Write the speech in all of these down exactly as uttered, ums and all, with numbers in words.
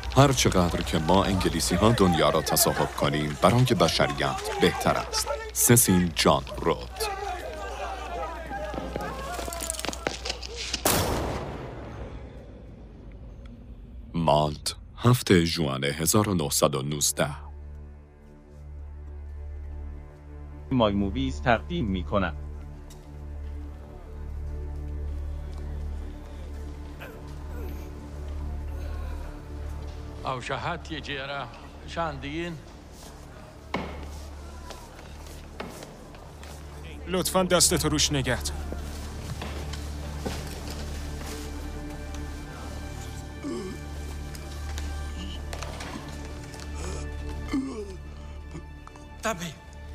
هر چقدر که ما انگلیسی ها دنیا را تصاحب کنیم برای بشریت بهتر است. سسین جان رود. مالت، هفته ژوئن هزار و نهصد و نوزده. مای موویز تقدیم می کنم. او شهد یه جیره شندین. لطفاً دستتو روش نگهت. طبيب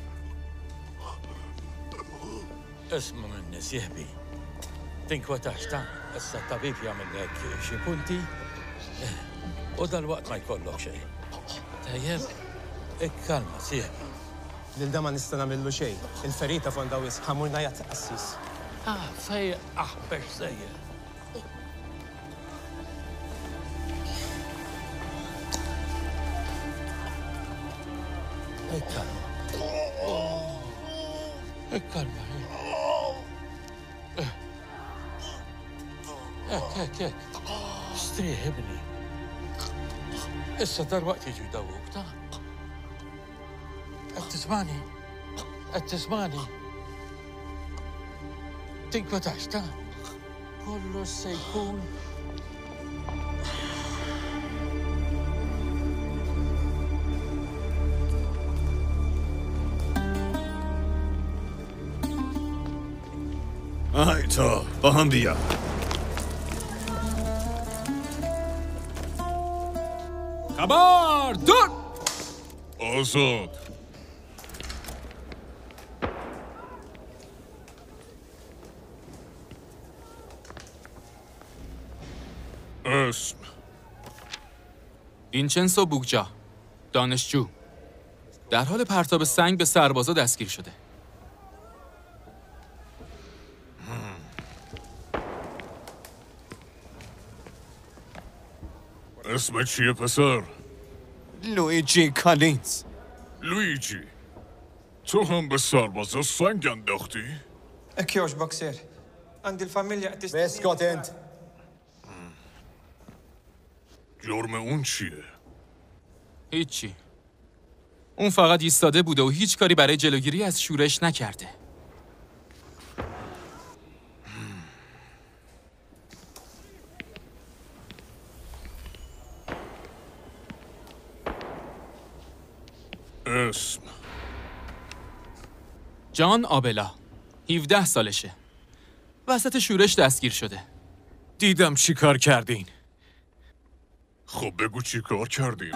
اسمه من نسيهبي تنك وتحتان هسه الطبيب يعمل لك شيبونتي وده الوقت ما يكون لك شيء. طيب الكلمة سيهبي للده ما نستنى له شيء. الفريق فون داويس حمولنا يتأسس. اه في احبش زيه. الكلمة الكلمة هيك هيك هيك استريح ابني. هسه ده الوقت يجي يدوق. تعال تسمعني تسمعني تنفتح تعال كله سيكون آیتا با هم بیا. خبر دار آزاد. اسم وینچنسو بوگجا، دانشجو، در حال پرتاب سنگ به سربازا دستگیر شده. اسم چیه پسر؟ لویجی کالینز. لویجی، تو هم به سربازا سنگ انداختی؟ اكيوش بوكسير عند الفاميليا اتست. اسكت انت. جرم اون چیه؟ هیچی. اون فقط ایستاده بوده و هیچ کاری برای جلوگیری از شورش نکرده. اسم جان آبلا، هفده سالشه. وسط شورش دستگیر شده. دیدم چی کار کردین. خب بگو چی کار کردیم.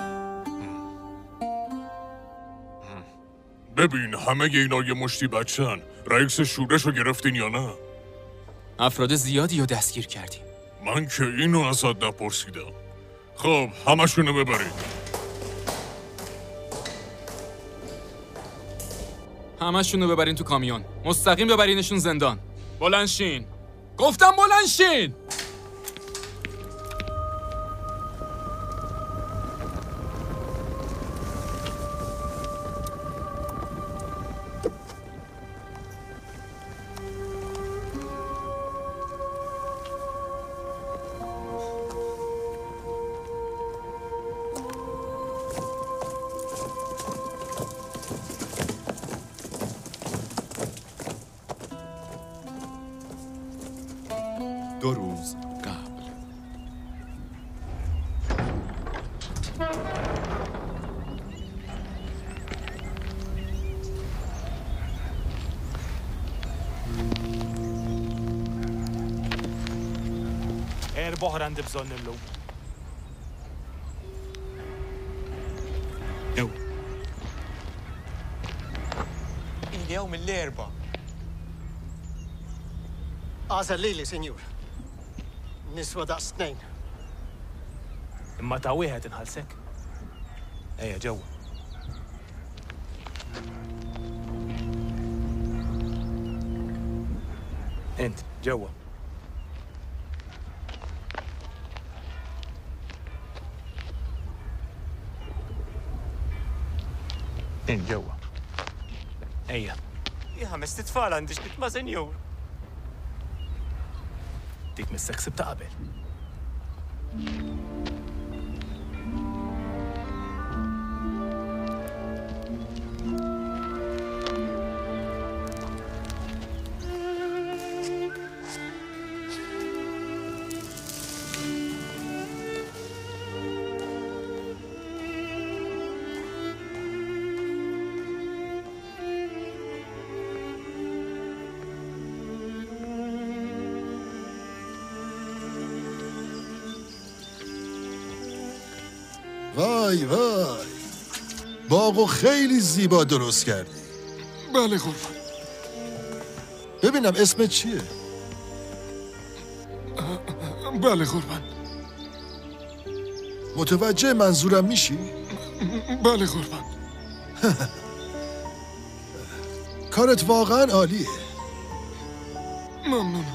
ببین همه اینا یه مشتی بچن. رئیس شورش رو گرفتین یا نه؟ افراد زیادی رو دستگیر کردیم. من که اینو ازت نپرسیدم. خب همشونو ببرید. همشون رو ببرین تو کامیون. مستقیم ببرینشون زندان. بلند شین. گفتم بلند شین. دو روز قبل. Er baharande bzonnello. No. اليوم الاربعاء. آزر ليلي سنيور. نسوة داس اثنين. اما تاويها تنهالسك. ايه جوا. انت جوا. In ġewwa. Ejja. Ja, ħames titfal għandix bitma' senjur. Dik mis-seksib ta' qabel. وای وای باغو خیلی زیبا درست کردی. بله قربان. ببینم اسمت چیه؟ بله قربان. متوجه منظورم میشی؟ بله قربان. کارت واقعا عالیه. ممنونم.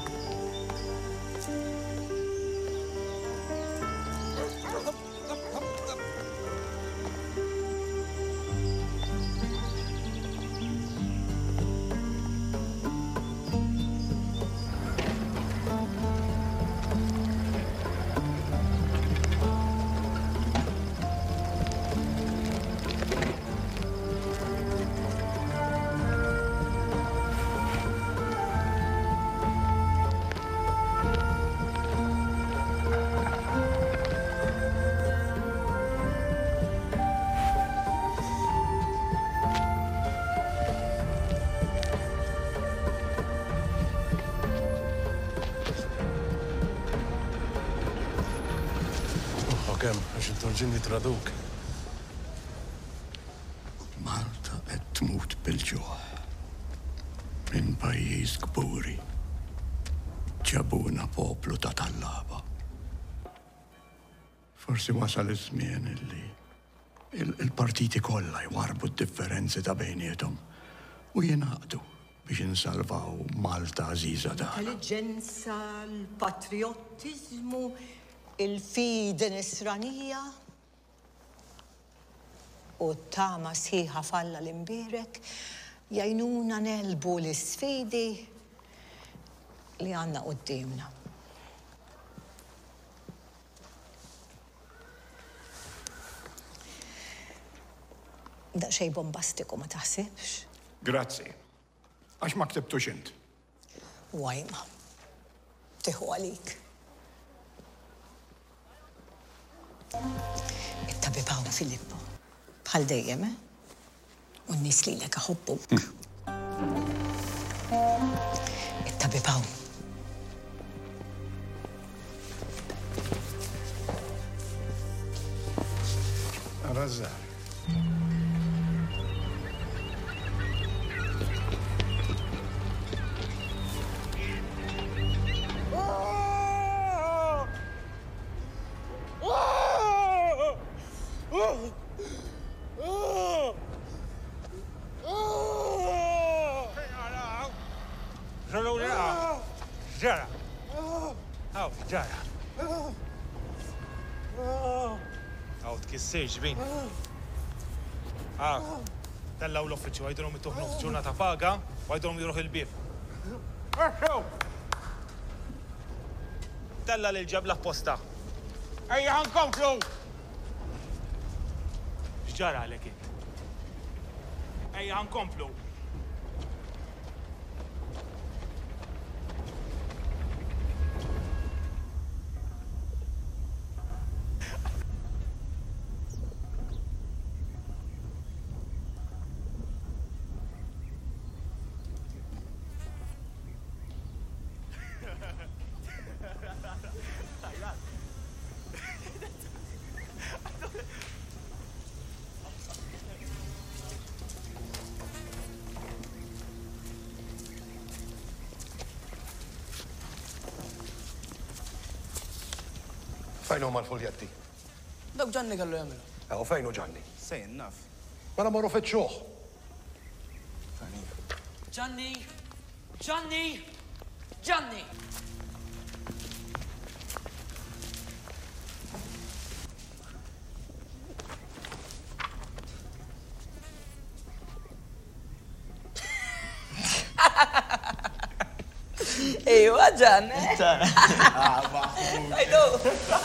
Kemm għax il-torġini traduk. Malta qed tmut bil-ġuħ. Minn pajjiż kburi. Ġabuna poplu ta' tallaba. Forsi wasal iż-żmien illi il-partiti kollha jwarbu d-differenzi ta' bejniethom u jingħaqdu biex insalvaw Malta għażiża da. Intelligenza, l-patriottiżmu, il-fide nisranija u t-tama sħiħa falla l-imbirek jajnuna nelbu l-sfidi li għanna qoddimna. Da xej bombastiku ma taħsibx? Grazzi. Għax ma ktibtux int. Wajma. Tiħu għalik. Ittabibaw Filippo. Bħal dejjem, eh? U n-nis li l-eka ħobbuk. Ittabibaw. Razzar. Ġara. Għaw, ġara. Għaw, tkissirġ bin. Għaw, tellaw l-offiċu, għajdrom it-tuħnu ġurnata paga, għajdrom jiruħ il-bib. Tella li l-ġabla posta. Ejja, ħankomplu! Xġara għalek int? Ejja, ħankomplu! Fejn huma l-fuljetti? Dak Ġanni kellu jagħmilha. Ew fejn hu Ġanni? Sejn naf. Mela morru fiċċuh. Ġanni! Ġanni! Ġanni! ايوه جنة ايدو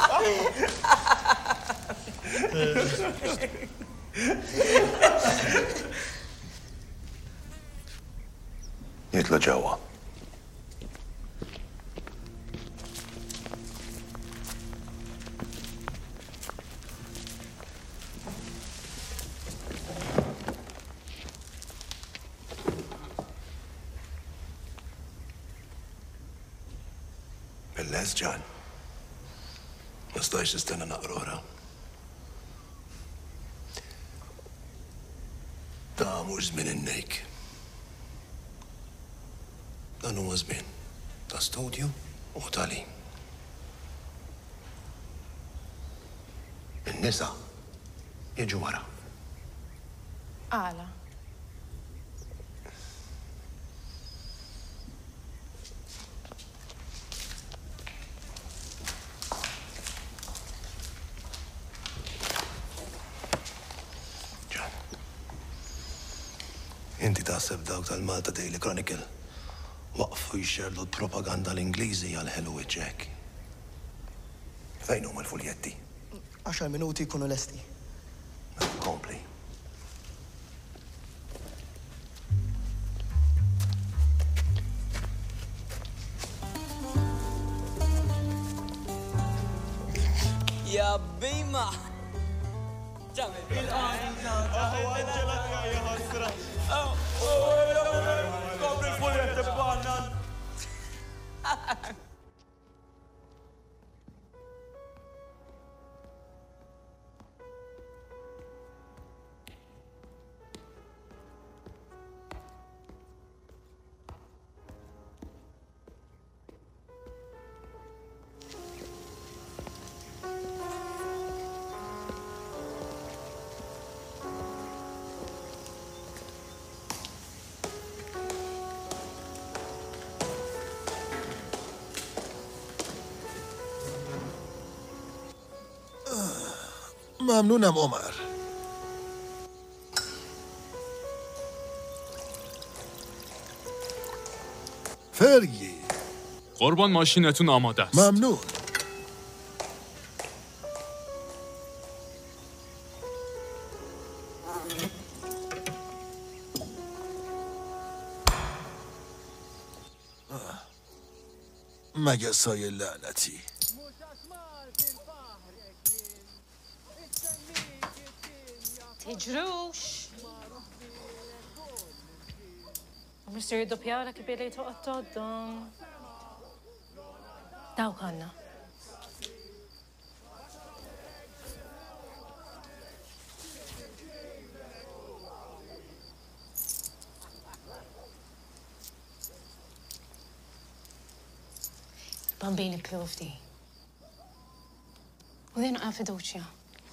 يطلع جوا. بالله جان ما استايش استنى نقرورها. ده مو زمن النيك. ده نو زمن. ده استوديو وتعليم. النساء يجوا ورا. أعلى. Inti taħseb dawk tal-Malta Daily Chronicle waqfu jxerdu l-propaganda l-Ingliżi għal-ħelu iġġek. Fejn huma l-fuljetti? Għaxar minuti jkunu lesti. Kompli. يا بيما ممنونم عمر. فرگی قربان ماشینتون آماده است. ممنون. مگه سایه لعنتی. تجروش بصير يدوبيا لك بيلي تقطعهم داو كنا بامبيني كلوفتي وذين قافدوشيا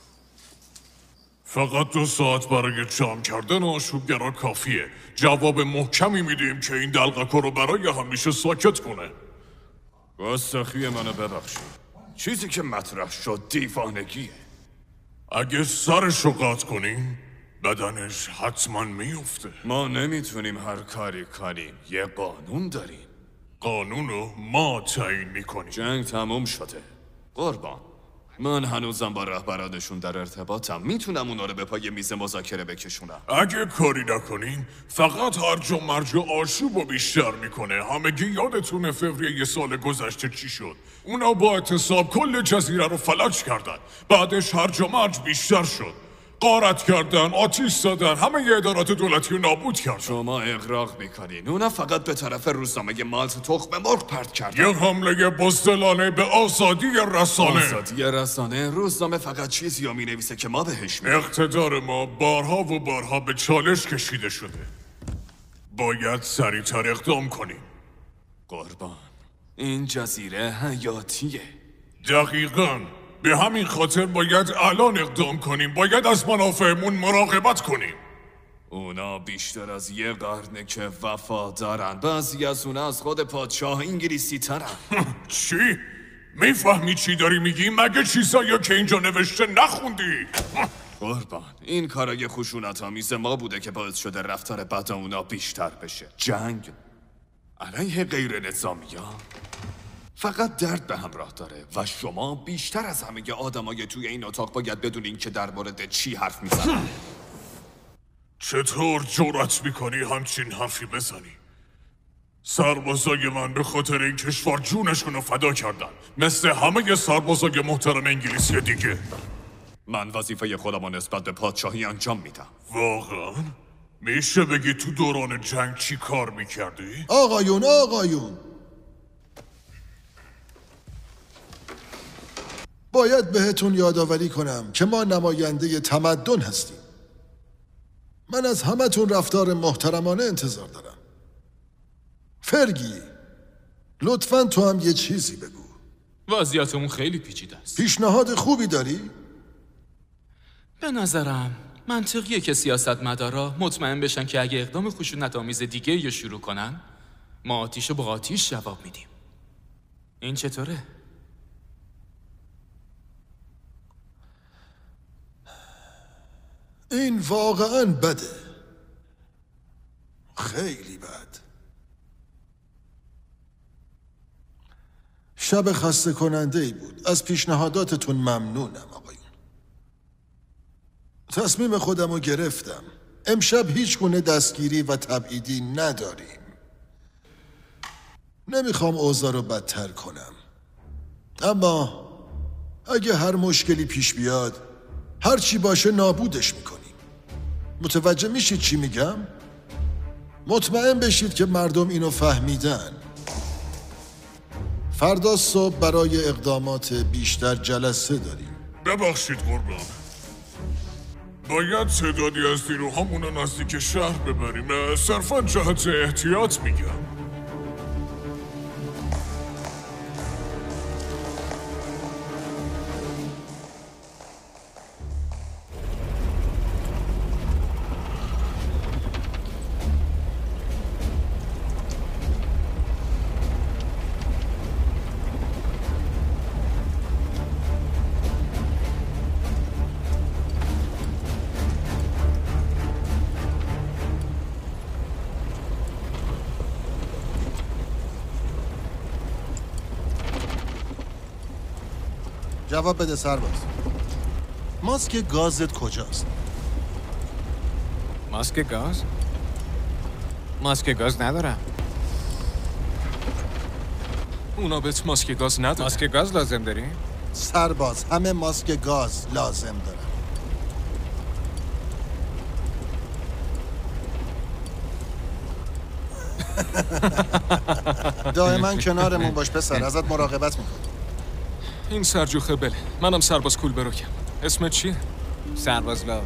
فقط دو ساعت برای جمع کردن آشوبگرا کافیه. جواب محکمی میدیم که این دلقکو رو برای همیشه ساکت کنه. گستاخی منو ببخشید. چیزی که مطرح شد دیوانگیه. اگه سرش رو قطع کنیم بدنش حتما میفته. ما نمیتونیم هر کاری کنیم. یه قانون داریم. قانون رو ما تعیین میکنیم. جنگ تموم شده. قربان من هنوزم با رهبرانشون در ارتباطم. میتونم اونا رو به پای میز مذاکره بکشونم. اگه کاری نکنیم فقط هرج و مرج و آشوب رو بیشتر میکنه. همگی یادتونه فوریه یه سال گذشته چی شد؟ اونا با اعتصاب کل جزیره رو فلج کردن. بعدش هرج و مرج بیشتر شد. غارت کردن، آتیش زدن، همه ی ادارات دولتی رو نابود کردن. شما اغراق میکنین. اونا فقط به طرف روزنامه مالت تخم مرغ پرت کردن. یه حمله بزدلانه به آزادی رسانه. آزادی رسانه؟ روزنامه فقط چیزی رو مینویسه که ما بهش میگیم. اقتدار ما بارها و بارها به چالش کشیده شده. باید سریعتر اقدام کنیم. قربان این جزیره حیاتیه. دقیقاً. به همین خاطر باید الان اقدام کنیم. باید از منافعمون مراقبت کنیم. اونا بیشتر از یه قرنه که وفادارن. بعضی از اونا از خود پادشاه انگلیسی ترن. چی؟ میفهمی چی داری میگی؟ مگه چیزایی که اینجا نوشته نخوندی؟ قربان این کارای خشونت آمیز ما بوده که باعث شده رفتار بد اونا بیشتر بشه. جنگ علیه غیر نظامی‌ها فقط درد به همراه داره و شما بیشتر از همه آدمای توی این اتاق باید بدونین که در مورد چی حرف میزنن. چطور جرأت میکنی همچین حرفی بزنی؟ سربازای من به خاطر این کشور جونشون رو فدا کردن، مثل همه سربازای محترم انگلیسی دیگه. من وظیفه خودم رو نسبت به پادشاهی انجام میدم. واقعا؟ میشه بگی تو دوران جنگ چی کار میکردی؟ آقایون آقایون باید بهتون یادآوری کنم که ما نماینده تمدن هستیم. من از همتون رفتار محترمانه انتظار دارم. فرگی لطفاً تو هم یه چیزی بگو. وضعیتمون خیلی پیچیده است. پیشنهاد خوبی داری؟ به نظرم منطقیه که سیاستمدارا مطمئن بشن که اگه اقدام خشونت‌آمیز دیگه یا شروع کنن ما آتیشو با آتیش جواب میدیم. این چطوره؟ این واقعاً بده. خیلی بد. شب خسته کننده ای بود. از پیشنهاداتتون ممنونم آقایون. تصمیم خودم رو گرفتم. امشب هیچ گونه دستگیری و تبعیدی نداریم. نمیخوام اوضاع رو بدتر کنم. اما اگه هر مشکلی پیش بیاد هر چی باشه نابودش میکنیم. متوجه میشید چی میگم؟ مطمئن بشید که مردم اینو فهمیدن. فردا صبح برای اقدامات بیشتر جلسه داریم. ببخشید قربان، باید تعدادی از نیروهامون رو نزدیک شهر ببریم. صرفا جهت احتیاط میگم. جواب بده سرباز. ماسک گازت کجاست؟ ماسک گاز؟ ماسک گاز ندارم. اونا بهت ماسک گاز ندارن. ماسک گاز لازم داری؟ سرباز همه ماسک گاز لازم دارن. دائما کنارمون باش پسر، ازت مراقبت میکنم. این سرجوخه بله. منم سرباز کول بروکم. اسمت چیه؟ سرباز لاو.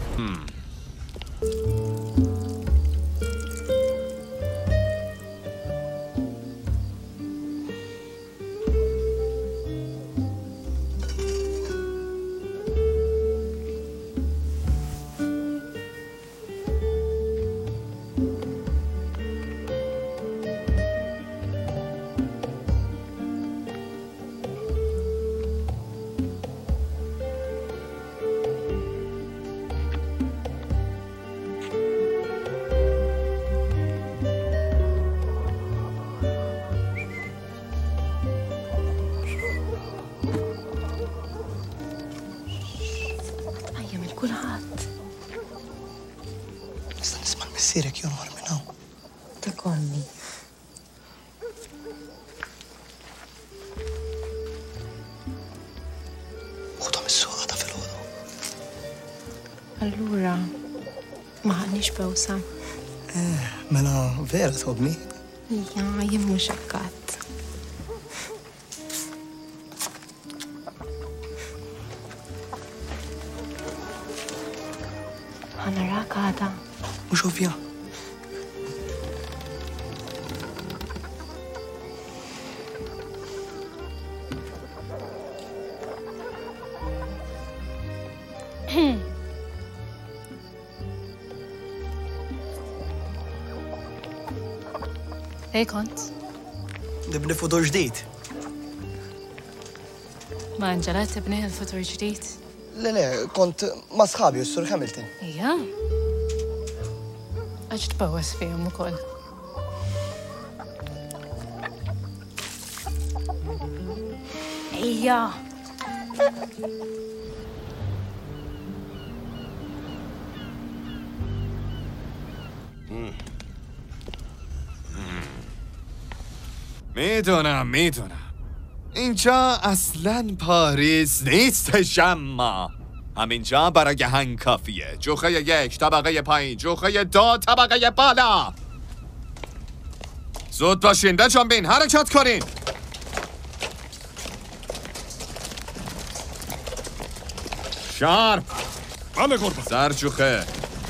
مسيرك ينهر من هون. تكوني خدهم السواقة في الأوضة. allura ma ħadniex bewsa. Eh, mela vera tħobni? Ja, jien mhux hekk. ħanarak għada. Mhux ovvja. هيك كنت؟ نبني فطور جديد. ما انجلت تبني الفطور جديد؟ لا لا كنت مع أصحابي والسور هاملتون. إياه؟ أجد بوس فيهم وكل. هيا میدونم میدونم اینجا اصلا پاریس نیستش، اما همینجا برای هنگ کافیه. جوخه یک طبقه پایین، جوخه دو طبقه بالا. زود باشین بجنبین، حرکت کنین. شارپ. بله قربان. سرجوخه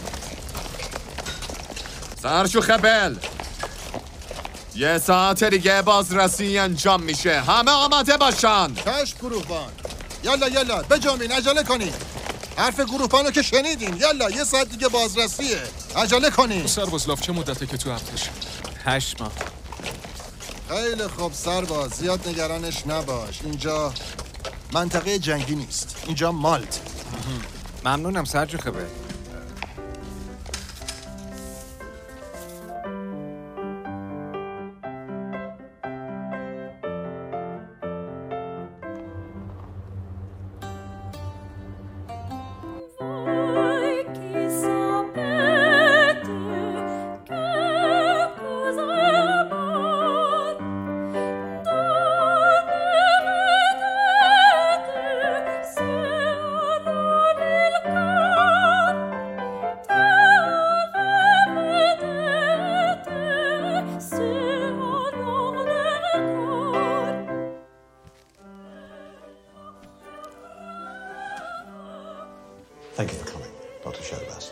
سرجوخه بل. یه ساعت دیگه بازرسی انجام میشه، همه آماده باشن. کشف گروهبان، یلا یلا بجنبین، عجله کنین. حرف گروهبانو که شنیدین. یلا یه ساعت دیگه بازرسیه، عجله کنین. سرباز چه مدته که تو ارتش؟ هشت ماه. خیلی خوب سرباز، زیاد نگرانش نباش. اینجا منطقه جنگی نیست، اینجا مالت. ممنونم سرجوخه بل. Thank you for coming, Doctor Sherbast.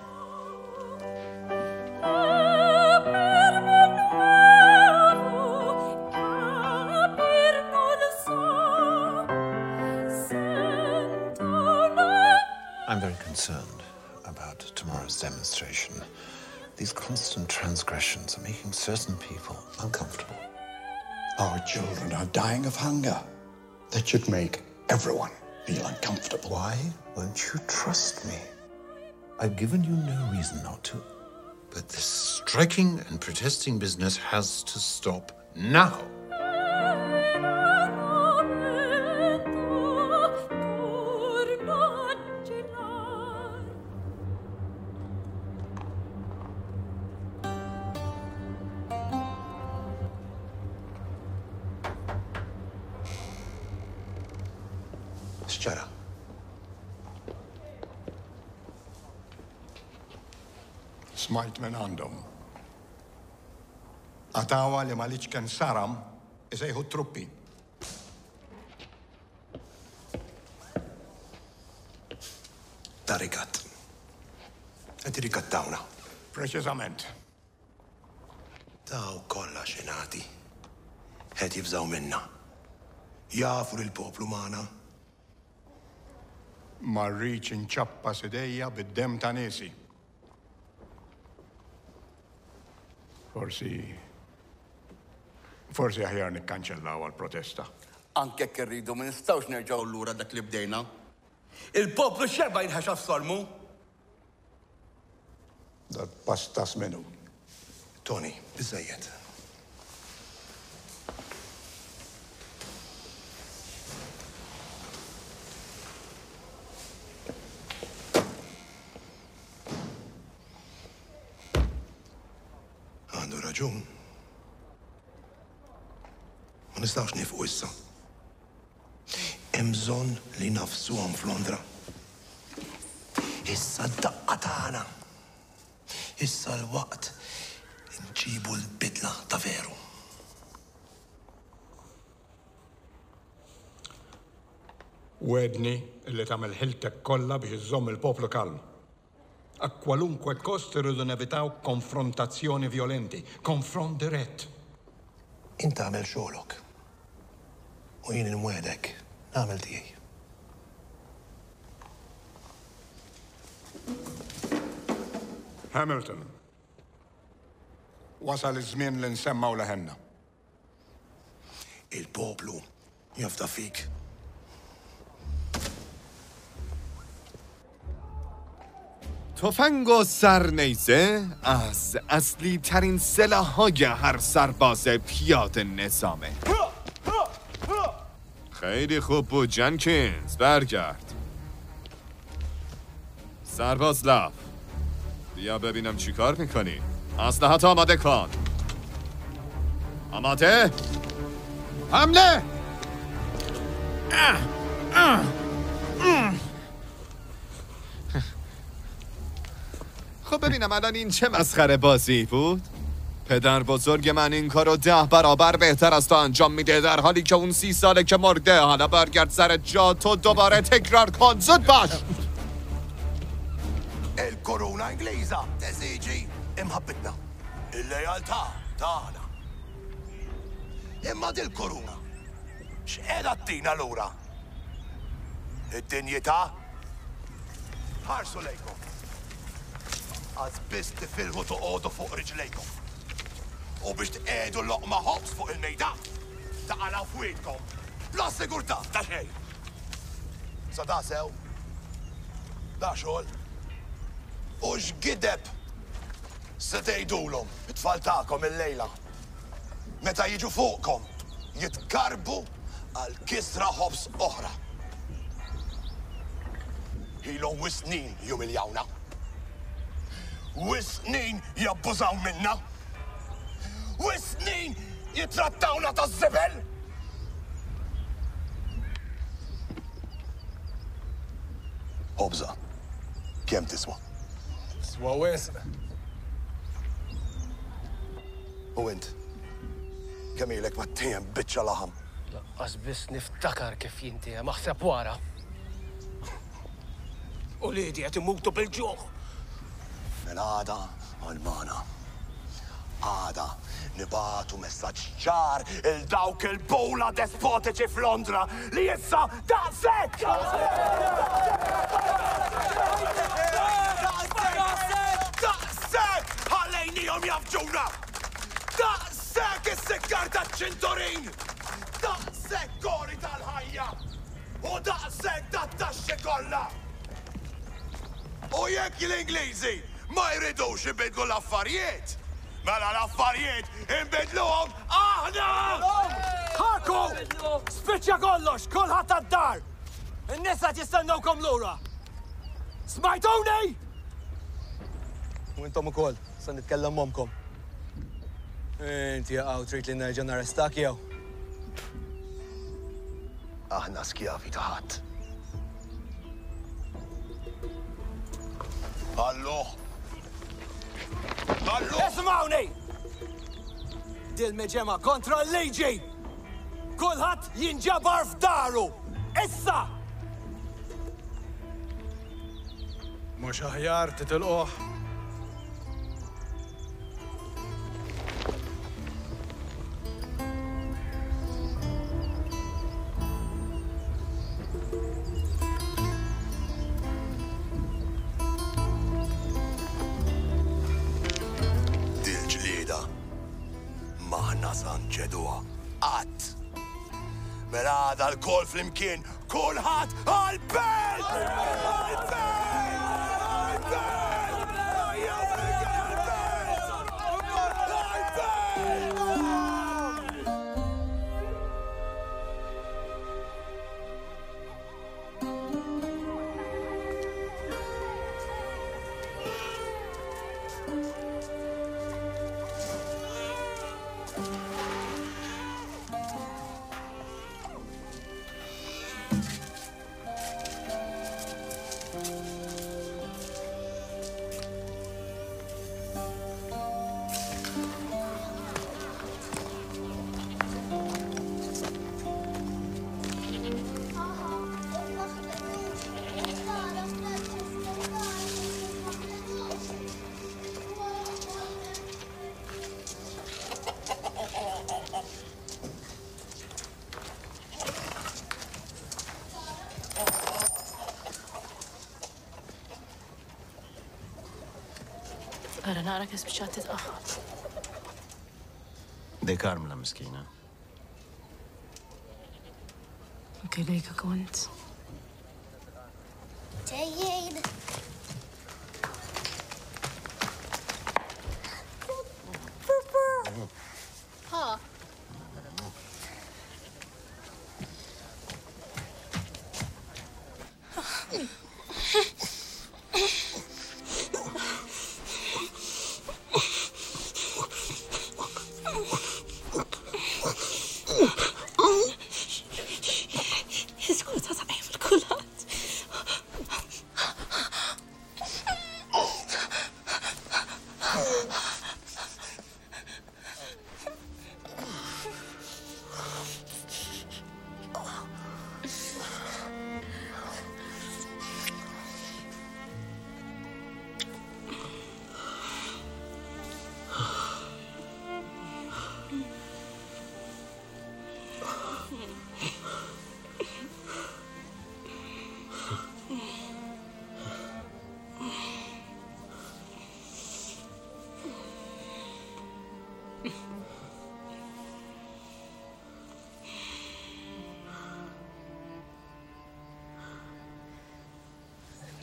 I'm very concerned about tomorrow's demonstration. These constant transgressions are making certain people uncomfortable. Our children are dying of hunger. That should make everyone feel uncomfortable. Why won't you trust me? I've given you no reason not to. But this striking and protesting business has to stop now. Shut up. Smajt minn għandhom. Għatawa li maliċ kan saram, isejħu truppi. Tarikat. Għet rikattawna. Preċizament. Daw kolla xinati. Għet jibżaw minna. Jafu l-poplu maħna. Marriċ inċappa sidejja bid-dem ta' nisi. Forsi... Forsi aħjar nikkanċellaw għal-protesta. Anke kerridu ma nistawx nerġaw l-lura dak li bdejna. Il-poplu xerba jinħaxa f-sormu. Dat pastas menu. Tony, bizzajiet. Għandu raġun. Ma nistawx nifqu issa. Hemm bżonn li nafsuhom f'Londra. Issa d-daqqa tagħna. Issa l-waqt nġibu l-bidla ta' veru. Wedni illi tagħmel ħiltek kollha biex iżomm il-poplu kalm. A kwalunkwe kost irridu nevitaw konfrontazzjoni violenti, konfront dirett. Inta għamel xogħlok. U jien inwedek nagħmel tiegħi. Hamilton. Wasal iż-żmien li nsemmaw leħenna. Il-poplu jafda fik. تفنگ و سرنیزه از اصلی ترین سلاح‌های هر سرباز پیاده نظامه. خیلی خوب بود جنکینز، برگرد. سرباز لف، بیا ببینم چی کار میکنی. اسلحه‌ات آماده کن. آماده؟ حمله! خب ببینم الان این چه مسخره بازی بود؟ پدر بزرگ من این کارو ده برابر بهتر از تو انجام میده، در حالی که اون سی ساله که مرده. حالا برگرد سر جا، تو دوباره تکرار کن، زود باش. الكورونا انجليزا تزيجي محبتنا الليالتà tagħna. Imma dil koruna x'qiegħda ttina lura? Id-dinjità? Ħarsu lejkom. Għaz biss tifilħu toqgħodu fuq riġlejkom. U biex tqegħdu loqma ħobs fuq il-mejda taqalaw f'wiedkom. Bla sigurtà ta' xejn. Sa da sew? Da xogħol? U x'gideb se tgħidulhom it-tfal tagħkom il-lejla meta jiġu fuqkom jitkarbu għal kisra ħobs oħra. Ilhom wis snin jumiljawna. Wis snin jabbużaw minna. Wis snin jitrattawna ta' żebel. Ħobża, kemm tiswa? Tiswa wisq. U int, kemm ilek mat-tiem biċċa laħam? Laqqas biss niftakar kif jinti maħseb wara. U li qed imutu bil-ġuħ. Mela għada għal-mana. Għada nibatu messaġġ ċar il-dawk il-bowla despotiċi f'Londra li issa daqsek! Daqsek! Ħallejnihom jafġuna! Daqsek is-sikkar taċ-ċinturin! Daqsek kori tal-ħajja! U daqsek tat-taxxi kollha! U jekk l-Ingliżi ma jridux ibidlu l-affarijiet, mela l-affarijiet inbidluhom aħna! Ħarku! Spiċċa kollox, kulħadd għad-dar! In-nisa jistennewkom lura! Smajtuni? U intom ukoll, se nitkellem momkom. Inti jaqgħu trid li nerġa' narrestak jew? Aħna skjavi ta' ħadd. Allu! Allu! Ismawni! Dil-meġema kontra l-liġi! Kulħadd jinġabar f'daru! Issa! Mhux aħjar titilquh. Dil-ġlieda maħna sanġeduha qatt. Mela għada l-kol flimkien kulħadd għal-belt! Għal-belt! Għara naqra kif spiċċat titqaħħad. Dej Karmla miskina. Anke lejka kont. ġejjin. Ha.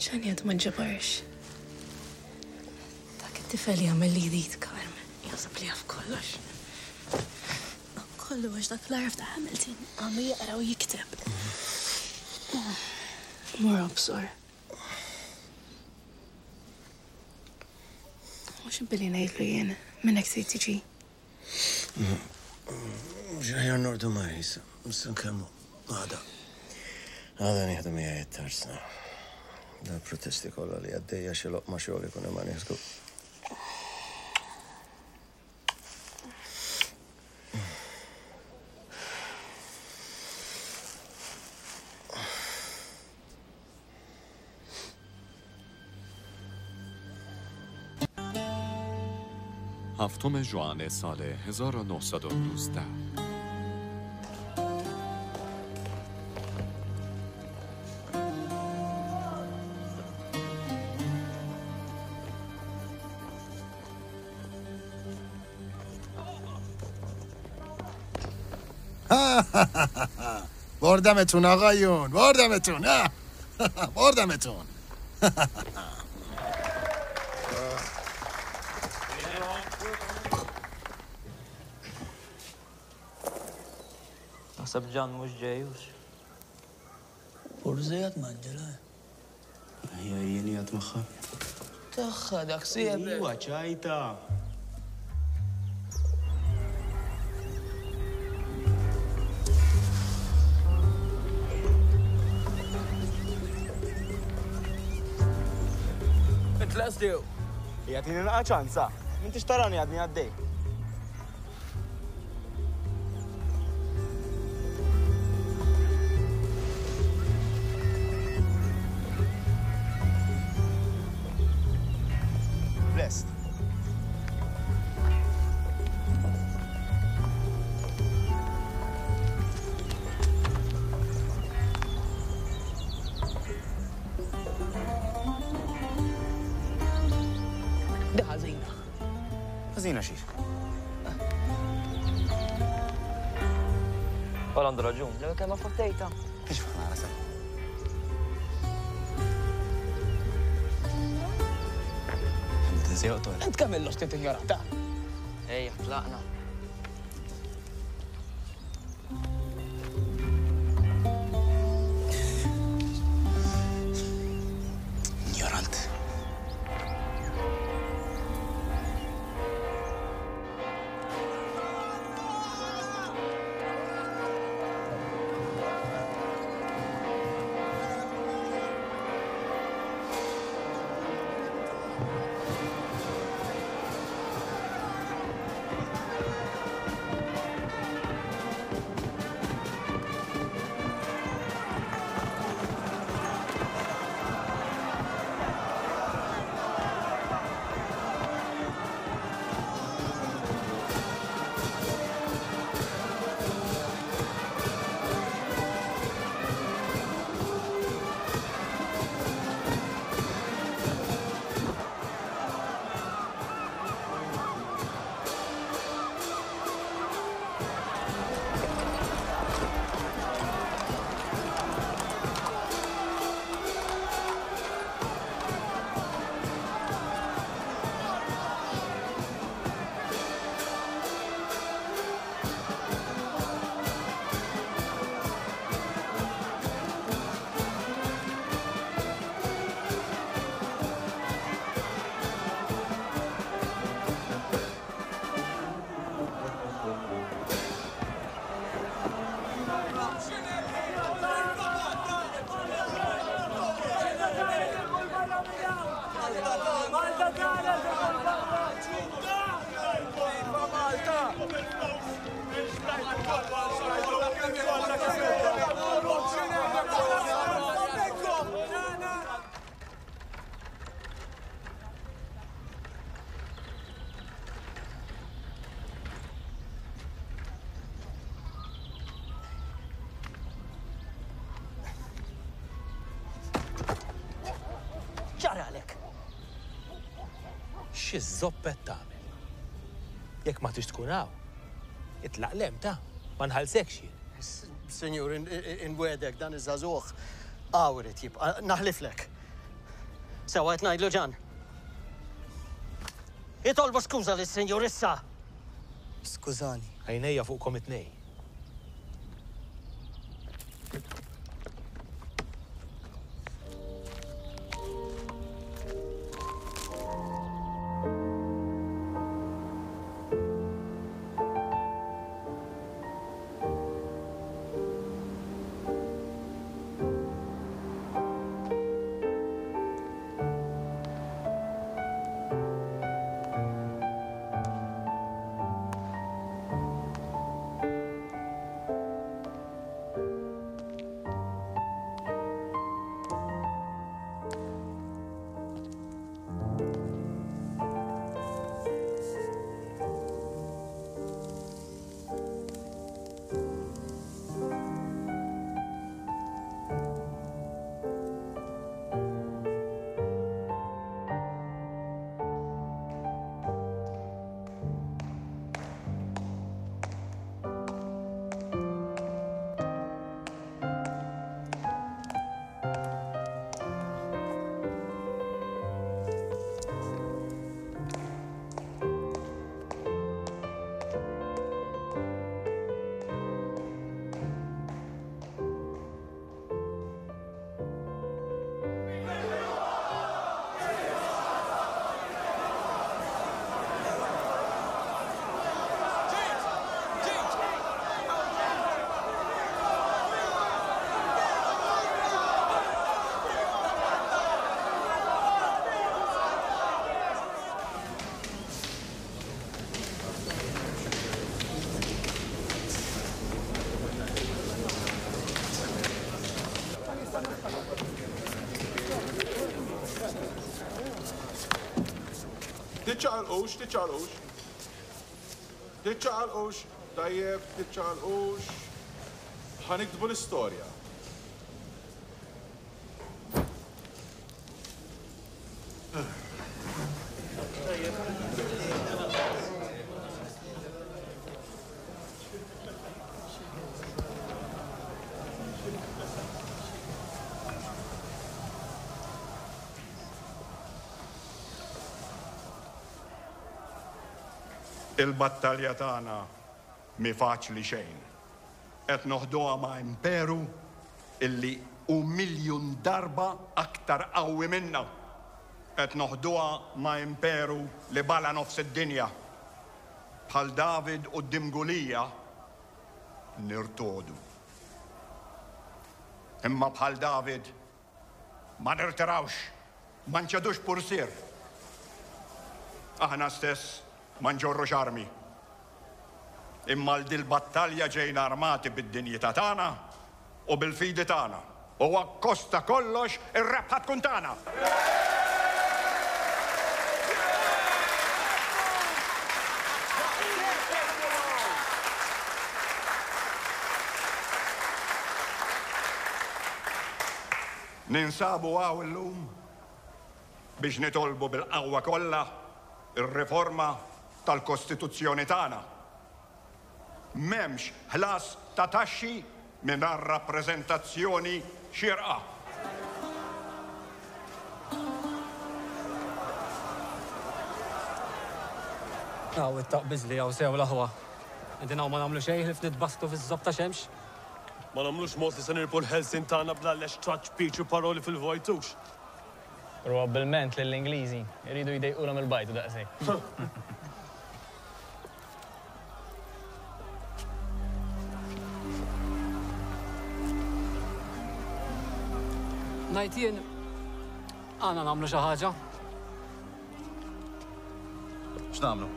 ċani għad ma ġabarx. Dak it-tifel jagħmel li jrid Carmen. Jasab li għaf kollox. Kollu għax dak l-arf ta' Hamilton għamu jaqra u jikteb. Mor absor. Mux billi ngħidlu jien minnek trid tiġi. ġraħjar nordu Marisa, missan kemmu, għada. Għada nieħdu miegħi it-tarsna. Da protesti kollha li għaddejja xi loqma xogħol ikun hemm nisku. هفتم ژوئن سال هزار و نهصد و نوزده. بردمتون آقایون، بردمتون، بردمتون. naħseb ġan mhux ġejjux. Forsi qed manġela. Ejja jieni qed magħha. Tagħha dak sieb. Iwa ċajta. Int lestiw. Hija tieni naqa' ċansa. M'intix tarani għadni għaddej. Blessed. ده ħażina. ħażina xiex. Għal għandu raġun, l kemm affattejta. Ix faħna għala sa. Ent kamillu stit ignorata. Ejja, tlaqna. Ignorant. ċaralek. Xi żoppet tagħmel. Jekk ma tix tkun hawn, itlaq lem ta' ma nħallsekx jien. Senjur, inwedek dan iż-żagħżugħ għawret jibqa' naħliflek. Sewa qed ngħidlu ġan. Jitolbu skuża lis-Sinjur issa. Skużani. Għajnejja fuqkom it-tnejn. تتشعلقوش تتشعلقوش تتشعلقوش طيب تتشعلقوش هنكتبوا الستوريا Il-battalja tagħna mi faċli xejn. Qed noħduha ma' imperu illi hu miljun darba aktar qawwi minna. Qed noħduha ma' imperu li bala nofs id-dinja. Bħal David quddiem Gulija nirtodu. Imma bħal David ma nirtirawx, ma nċedux pursir. Aħna stess ma nġorrux armi. Imma l-dil battalja ġejna armati bid-dinjità tagħna u bil-fidi tagħna. U akkosta kollox ir-rebħa tkun tagħna. Ninsabu għaw illum biex nitolbu bil-qawwa kollha ir-riforma tal-Kostituzzjoni tagħna. M'hemmx ħlas ta' taxxi mingħajr rappreżentazzjoni xierqa. Għaw it-taqbiż li għaw sew l-aħwa. Qegħdin hawn ma nagħmlu xejn ħlif nitbastu fiż-żob ta' xemx. Ma nagħmlux mod li se nirpu l-ħelsin tagħna bla lex traċ speech u paroli fil-vojtux. Probabbilment lill-Ingliżi jridu jdejqulhom il-bajtu daqshekk. Ngħid jien għandna nagħmlu xi ħaġa. X'nagħmlu?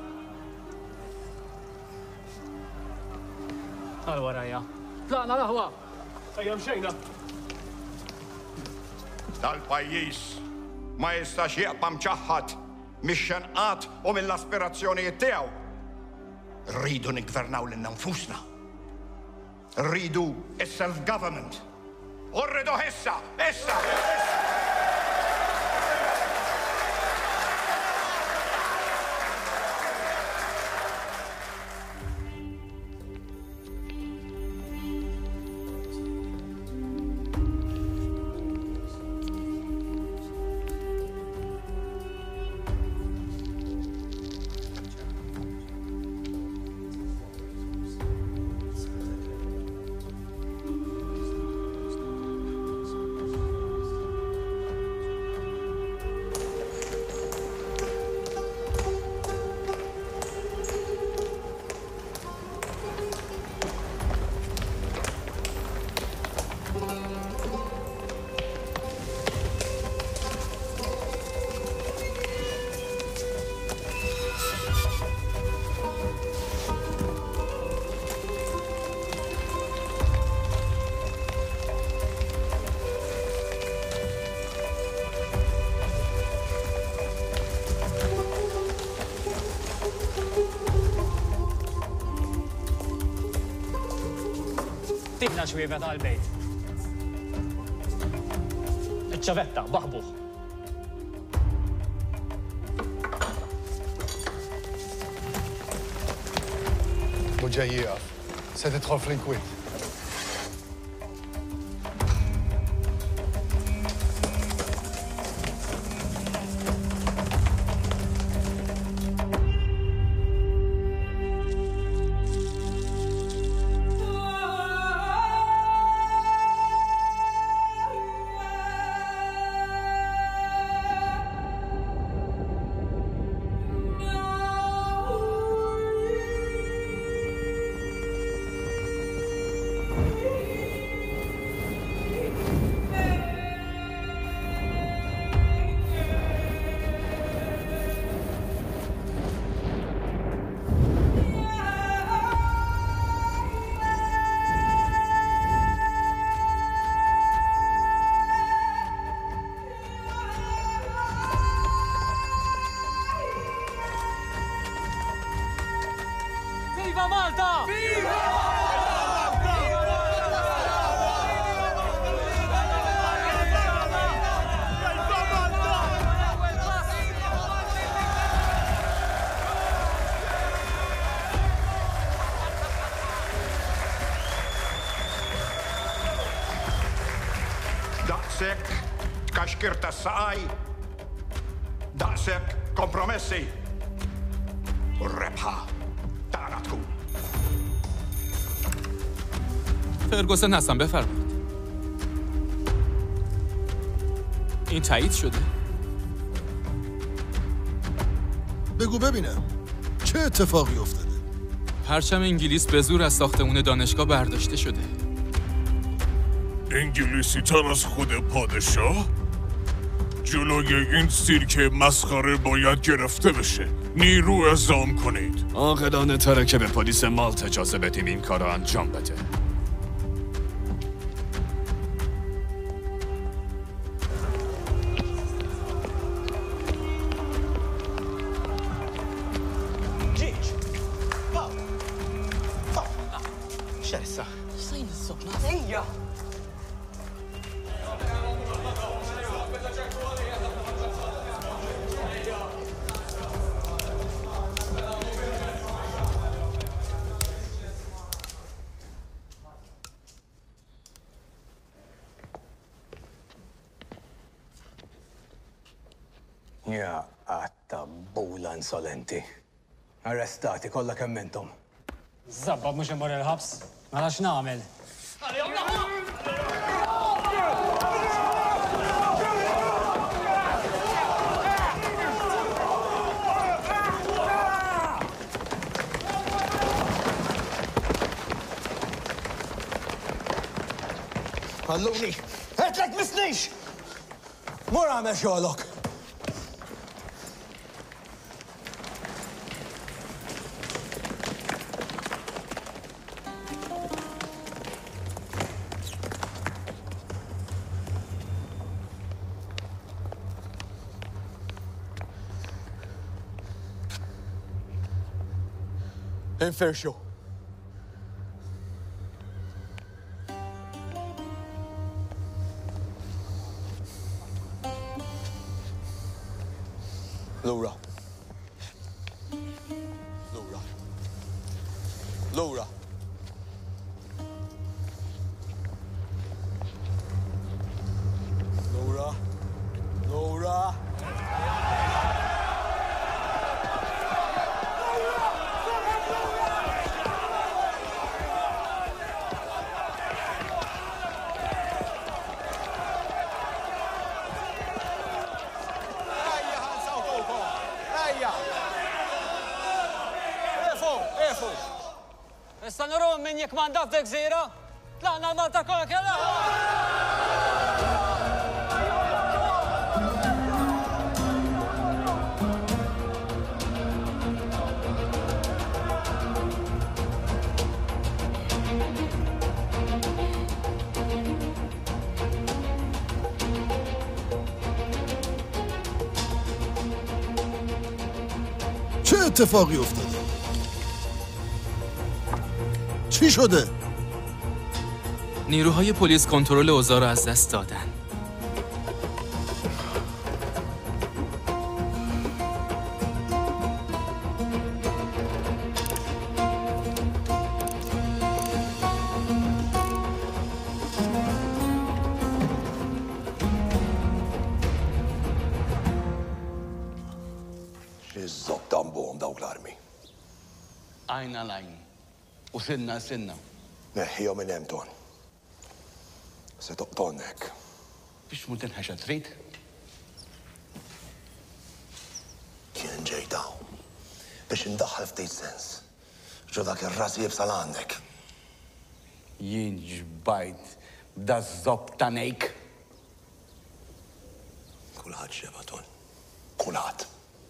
Għal warajja. Tlaqna l-aħwa. Ejja mxejna. Dal-pajjiż ma jistax jaqpa mċaħħad mix-xenqat u mill-aspirazzjonijiet tiegħu. Rridu niggvernaw lil nfusna. Rridu is-self-government. U rridu issa, issa! Ġibna xwiebet għal-bejt. Iċ-ċavetta, baħbuħ. Mhu ġej jieqaf. Se tidħol fl-inkwiet. Viva Malta! Viva! Daqsek tkaxkir tas-saqaj, daqsek kompromessi u r-rebħa tagħna tkun. فرگوسن هستم بفرمایید. این تایید شده. بگو ببینم چه اتفاقی افتاده؟ پرچم انگلیس به زور از ساختمون دانشگاه برداشته شده. انگلیسی تر از خود پادشاه؟ جلوی این سیرک مسخره باید گرفته بشه. نیرو اعزام کنید. عاقلانه تره که به پلیس مالت اجازه بدیم این کار رو انجام بده. شرسة فين الصبنة؟ هي Ja, għatta bula insolenti. Arrestati kollha kemm intom. Zabba mhux imur il-ħabs. Mela x'nagħmel? Għalluni, għetlek misnix! Mur għamel xogħlok. Infirxu. Lura. Lura. Lura. Lura. Lura. Issa nuru minn jekk mandat dik żira? Tlaqna l-Malta kollha kellha! چه اتفاقی افتاده؟ چی شده؟ نیروهای پلیس کنترل اوضاع را از دست دادن. Xizzobtam bohom dawk l-armi. Għajna lajn. U sinna sinna. Neħħijom minn hemm ton. Se toqtonnek. Biex mu tinħaxa trid? Kien ġejtaw. Biex indaħħal ftit sens. Ġo dak ir-ras jibsal għandek. Jien ġbajt b'da żobb ta' nejk. Kulħadd xeba ton. Kulħadd.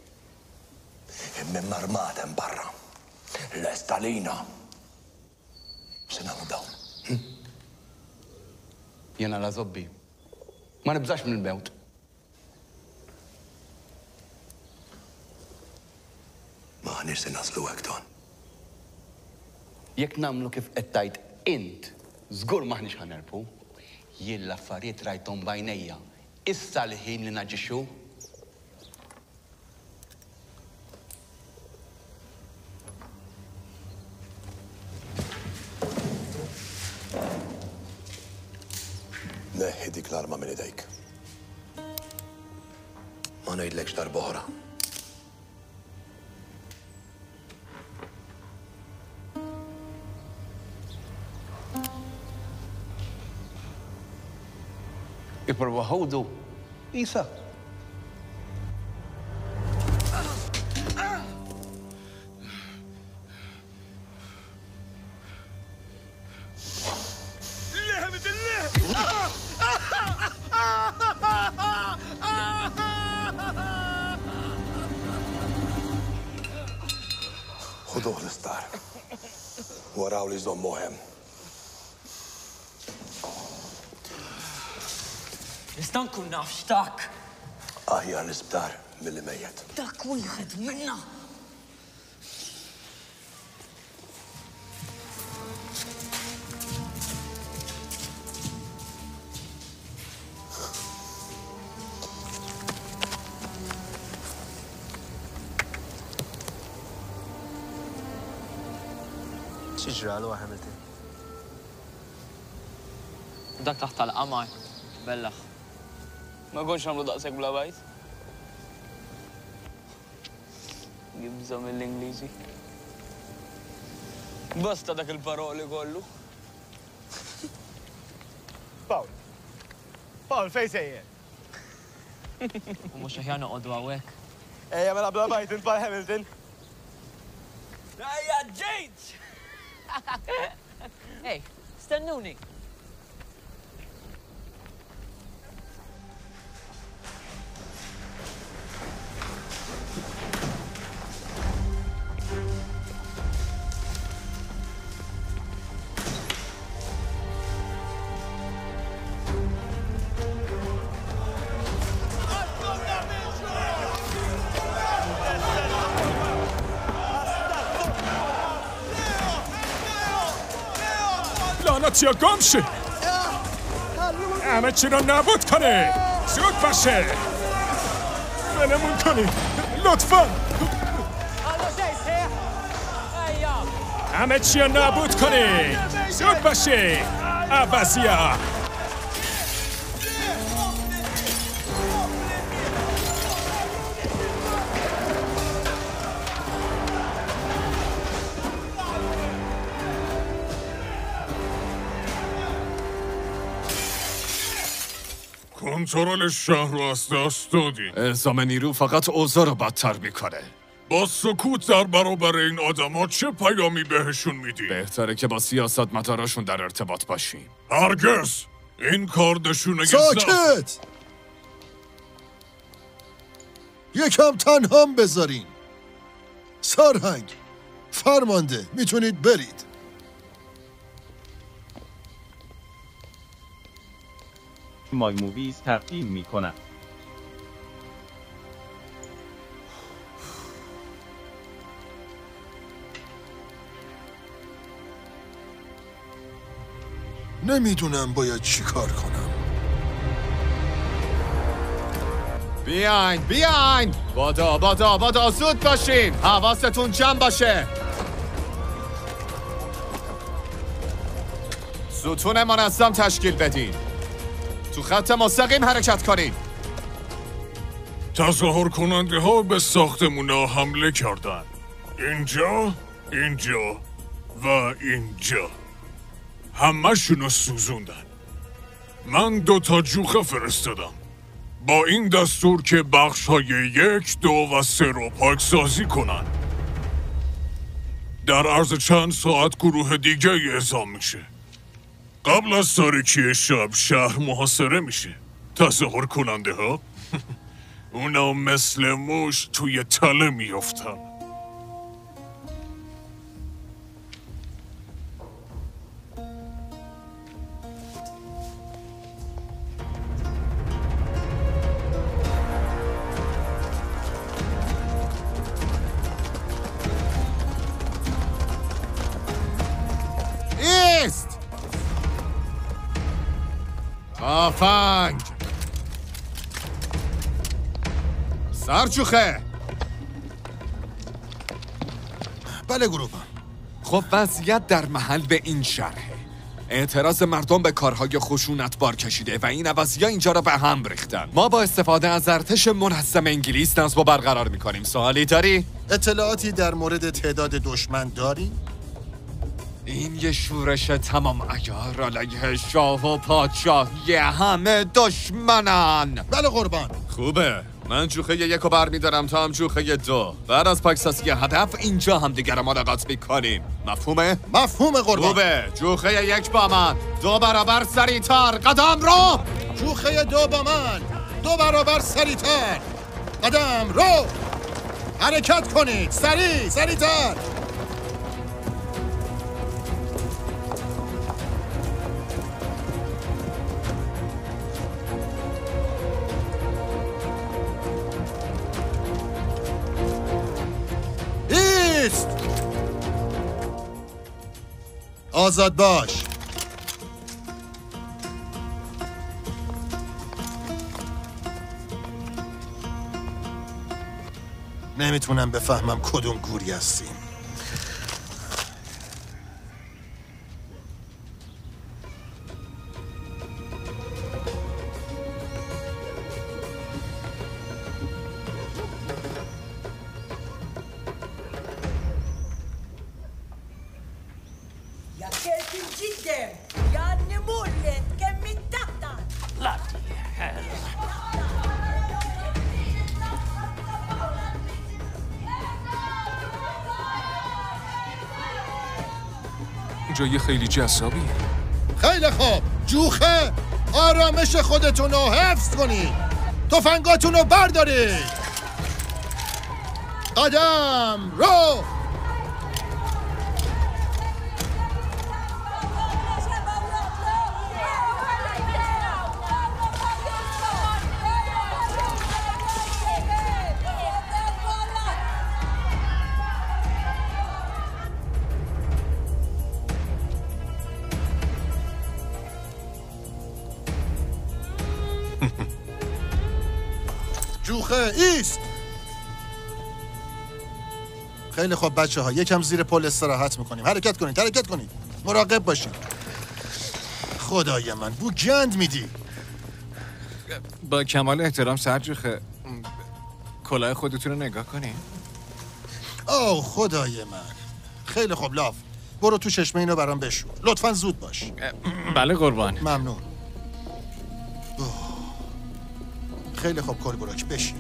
Imma marmat hemm barra. L-estalina. Se nagħmlu dawn. Jena la zobbi. Ma nibżax mill-mewt. Ma ħanir se naslu hekk ton. Jekk namlu kif qed tajt int, żgur maħniex ħanerpu. Jien l-affarijiet rajthom bajnejja. Issa l-ħin li naġixxu. Neħħi dik l-arma minn idejk. Ma ngħidlekx darba oħra. Iprova ħawdu. Isa. Ħuduh l-istar. Waraw li żommu hemm. Nista' nkun naf x'dak. Aħjar l-isptar milli mejjed. Dak wieħed minna. X'ġralu Hamilton? Dak taħt tal-qamar. Bellaħ. Ma konx għamlu daqsek bla bajt? Gibża mill-Ingliżi. Basta dak il-paroli kollu. Paul. Paul, fej sejjer? U mux aħjar noqogħdu hawnhekk. Ejja mela bla bajt int bħal Hamilton. Ejja ġejt! Ej, stennuni. Nazzja gomxi! Għamet xinu nabut kani! Sud baxi! Venemun kani! Lutfan! Għamet xinu nabut kani! Sud baxi! Abazja! کنترل شهر رو از دست دادیم. الزام رو فقط اوضاع رو بدتر میکنه. با سکوت در برابر این آدما چه پیامی بهشون میدی؟ بهتره که با سیاست مداراشون در ارتباط باشیم. هرگز این کار نشونه ساکت! یکم تنهام بذارین. سارهنگ، فرمانده، میتونید برید. مای موویز تقدیم میکنم. نمیدونم باید چی کار کنم. بیاین بیاین بادا بادا بادا زود باشین، حواستون جمع باشه. ستون منظم تشکیل بدین، تو خط مستقیم حرکت کنین. تظاهر کننده ها به ساختمون ها حمله کردن. اینجا، اینجا و اینجا همه شونو سوزوندن. من دو تا جوخه فرستادم با این دستور که بخش های یک، دو و سه رو پاکسازی کنن. در عرض چند ساعت گروه دیگه اعزام میشه. قبل از تاریکی شب شهر محاصره میشه. تظاهر کننده ها اونا مثل موش توی تله میافتن. ایست! تفنگ! سرچوخه! بله گروه. خب وضعیت در محل به این شرحه. اعتراض مردم به کارهای خشونتبار کشیده و این عوضی‌ها اینجا را به هم ریختن. ما با استفاده از ارتش منظم انگلیس نظم برقرار می‌کنیم. سوالی داری؟ اطلاعاتی در مورد تعداد دشمن داری؟ این یه شورش تمام عیار علیه شاه و پادشاهی همه دشمنن. بله قربان. خوبه، من جوخه یک رو بر میدارم تا هم جوخه دو. بعد از پاکسازی هدف اینجا هم دیگر ملاقات میکنیم. مفهومه؟ مفهومه قربان. خوبه، جوخه یک با من، دو برابر سریعتر، قدم رو! جوخه دو با من، دو برابر سریعتر، قدم رو! حرکت کنید، سریع، سریعتر! ایست! آزاد باش. نمیتونم بفهمم کدوم گوری هستیم. جای خیلی جذابی. خیلی خوب، جوخه آرامش خودتون رو حفظ کنید. تفنگاتون رو بردارید. قدم رو! جوخه ایست. خیلی خوب بچه ها، یکم زیر پل استراحت میکنیم. حرکت کنید، حرکت کنید، مراقب باشید. خدای من، بو گند میدی. با کمال احترام سرجوخه، کلاه خودتون رو نگاه کنید. اوه خدای من. خیلی خوب لاف، برو تو چشمه اینو برام بشور. لطفاً زود باش. بله قربان. ممنون. خیلی خوب کلبراک بشین.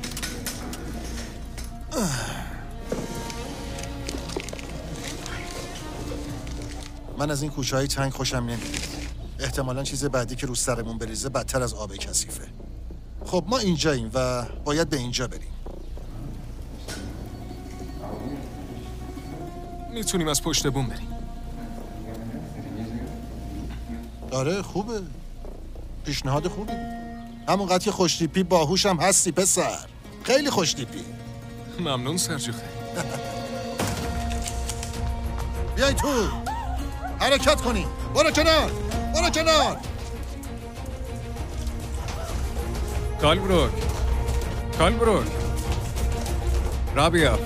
من از این کوچه‌های تنگ خوشم نمیاد. احتمالاً چیز بعدی که رو سرمون بریزه بدتر از آب کثیفه. خب ما اینجاییم و باید به اینجا بریم. میتونیم از پشت بوم بریم. آره خوبه. پیشنهاد خوبی. همونقدر که خوشتیپی باهوشم هستی پسر. خیلی خوشتیپی. ممنون سرجوخه. بیای تو. حرکت کنی. برو کنار. برو کنار. کالبروک کالبروک رابیا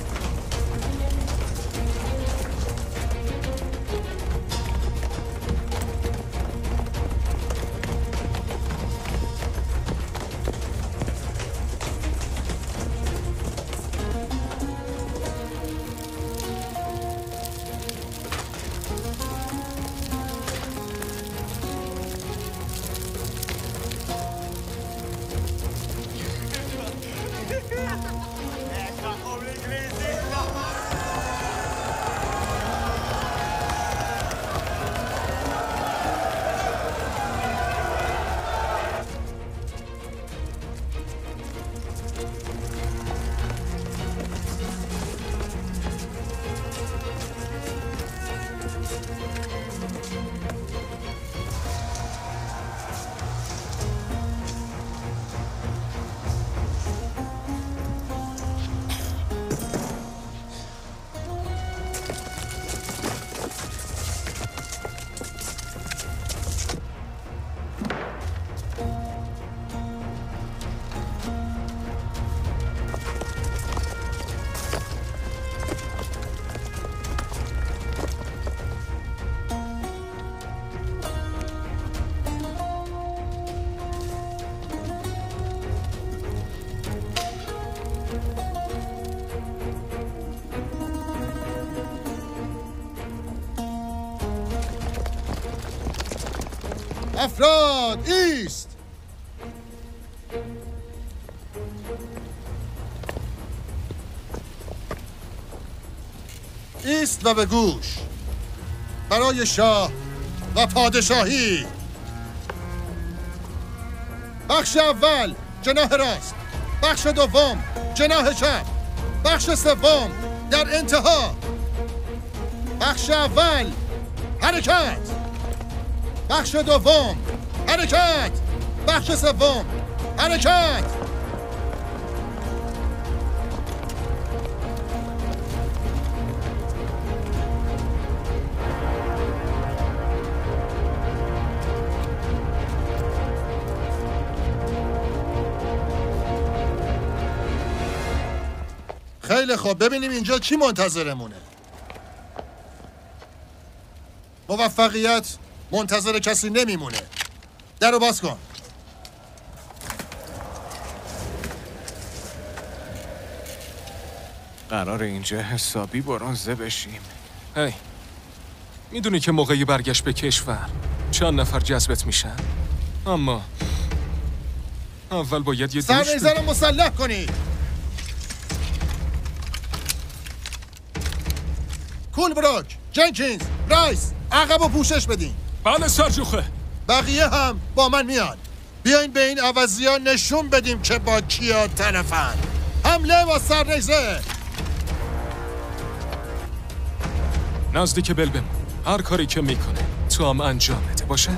افراد ایست. ایست و به گوش. برای شاه و پادشاهی. بخش اول جناح راست، بخش دوم جناح چپ، بخش سوم در انتها. بخش اول حرکت، بخش دوم حرکت، بخش سوم حرکت. خیلی خوب، ببینیم اینجا کی منتظرمونه. موفقیت منتظر کسی نمیمونه. درو باز کن. قرار اینجا حسابی برنزه بشیم. هی میدونی که موقعی برگشت به کشور چند نفر جذبت میشن؟ اما اول باید یه دوش سر رو مسلح کنید. کولبروک، جنکینز، رایس، عقب و پوشش بدین. بله سرجوخه. بقیه هم با من میان. بیاین به این عوضی‌ها نشون بدیم که با کیا طرفن. حمله با سرنیزه. نزدیک بل بمون. هر کاری که میکنه تو هم انجام بده باشه؟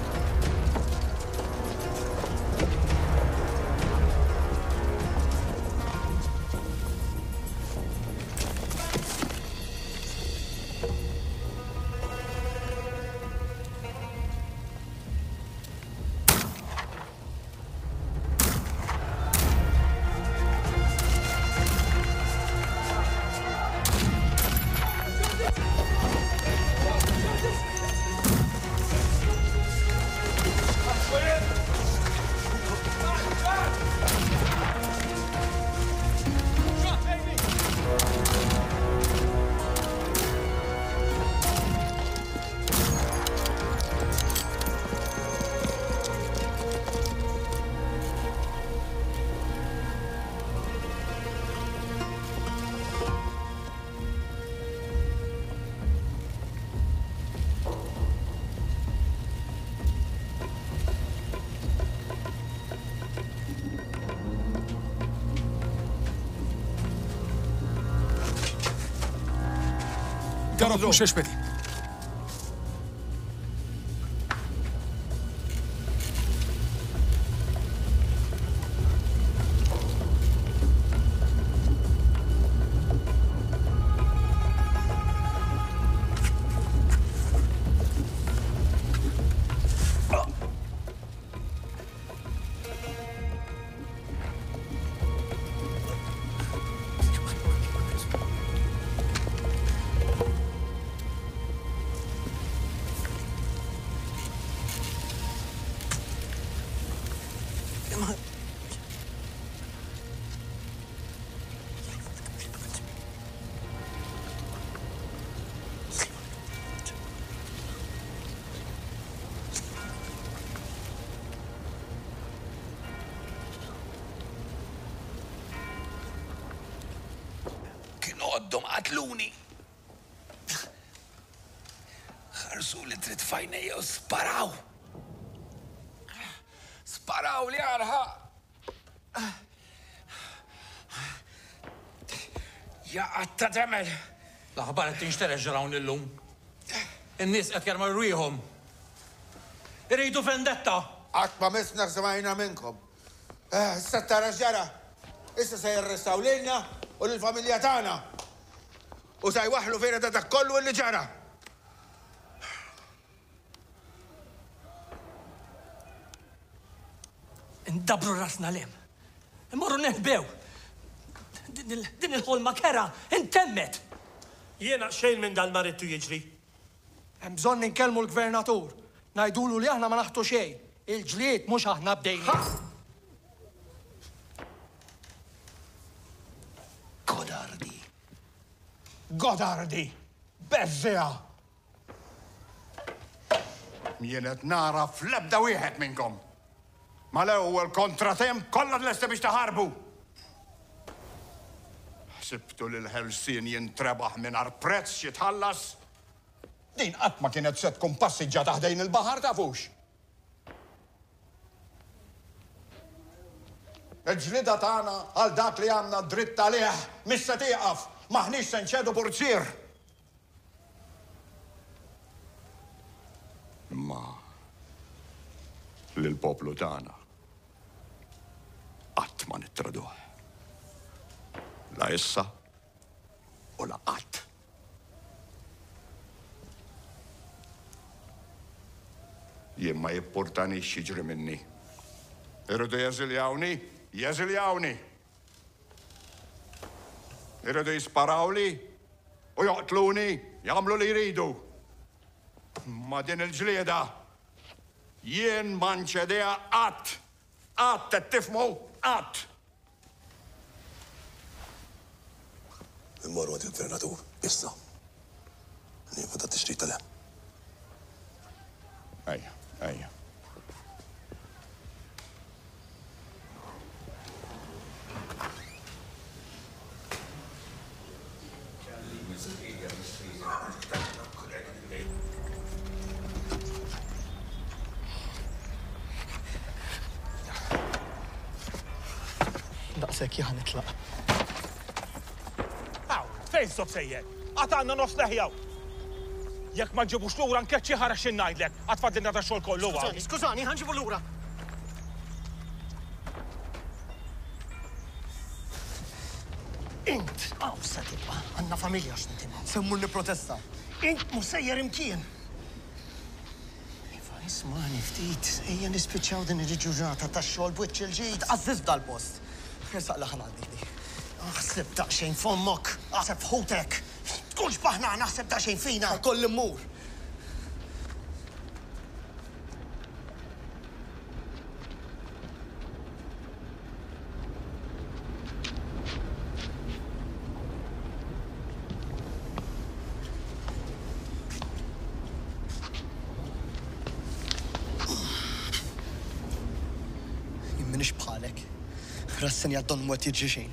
درو پوشش بدیم. għoddom qatluni. Ħarsu li trid fajnejja u sparaw. Sparaw li għarħa. Jaqat ta' temel. L-aħbar qed tinxtereġ ġarawn illum. In-nies qed jarmaw rwieħhom. Iridu vendetta. Qatt ma misna smajna minnkom. Issa tara ġara. Issa se jirrestaw lilna u lill-familja tagħna. U se jwaħlu fejn ta' dak kollu li ġara. Indabru rasna lem. Immorru neħbew. Din il-ħolma kera intemmet. Jiena xejn minn dan marittu jiġri. Hemm bżonn ninkellmu l-gvernatur. Ngħidulu li aħna ma naħtu xejn. Il-ġlied mhux aħna bdejna. Godardi. Godardi. Bezzija. Jien qed nara fl-ebda wieħed minnkom. Ma l-ewwel kontratemp kollha lesti biex taħarbu. Sibtu li l-ħelsien jintrebaħ mingħajr prezz jitħallas. Din qatt ma kienet se tkun passiġġa taħdejn il-baħar tafux. Il-ġlida tagħna għal dak li għandna dritt għalih mhix se tieqaf, maħniex se nċedu purċir. Ma lill-poplu tagħna qatt ma nittraduh. La issa u la qatt. Jien ma jipportanix jiġri minni. Irridu jeżiljawni, jeżiljawni. Irridu jisparawli u joqtluni, jagħmlu li jridu. Ma din il-ġlieda jien ma nċedejha qatt. Qatt qed tifhmu qatt. Immorru għad il-gvernatur, issa. Nieħu ta' tixtrit tal-hemm. Ejja, ejja. Daqshekk jaħ nitlaq. Fejn sob sejjer? Għat għandna nos leħjaw. Jekk ma ġibux lura nkeċċi ħara xin ngħidlek, għat fadlina ta' xogħol kollu għal. Skużani, skużani, ħanġibu lura. Int, għaw sa tibqa, għandna familja x'nintima. Semmurni protesta. Int mhux sejjer imkien. Iva, ismani ftit, ejja nispiċċaw din ir-riġurnata tax-xogħol b'wiċċ il-ġid. Għazziż dal-post. Ħersaq laħan għaldi. Aħseb daqsxejn fommok, aħseb ħutek. Tkunx baħna naħseb daqsxejn fina. Koll immur. Jimminix bħalek. Rassin jaddon mwet jiġi xejn.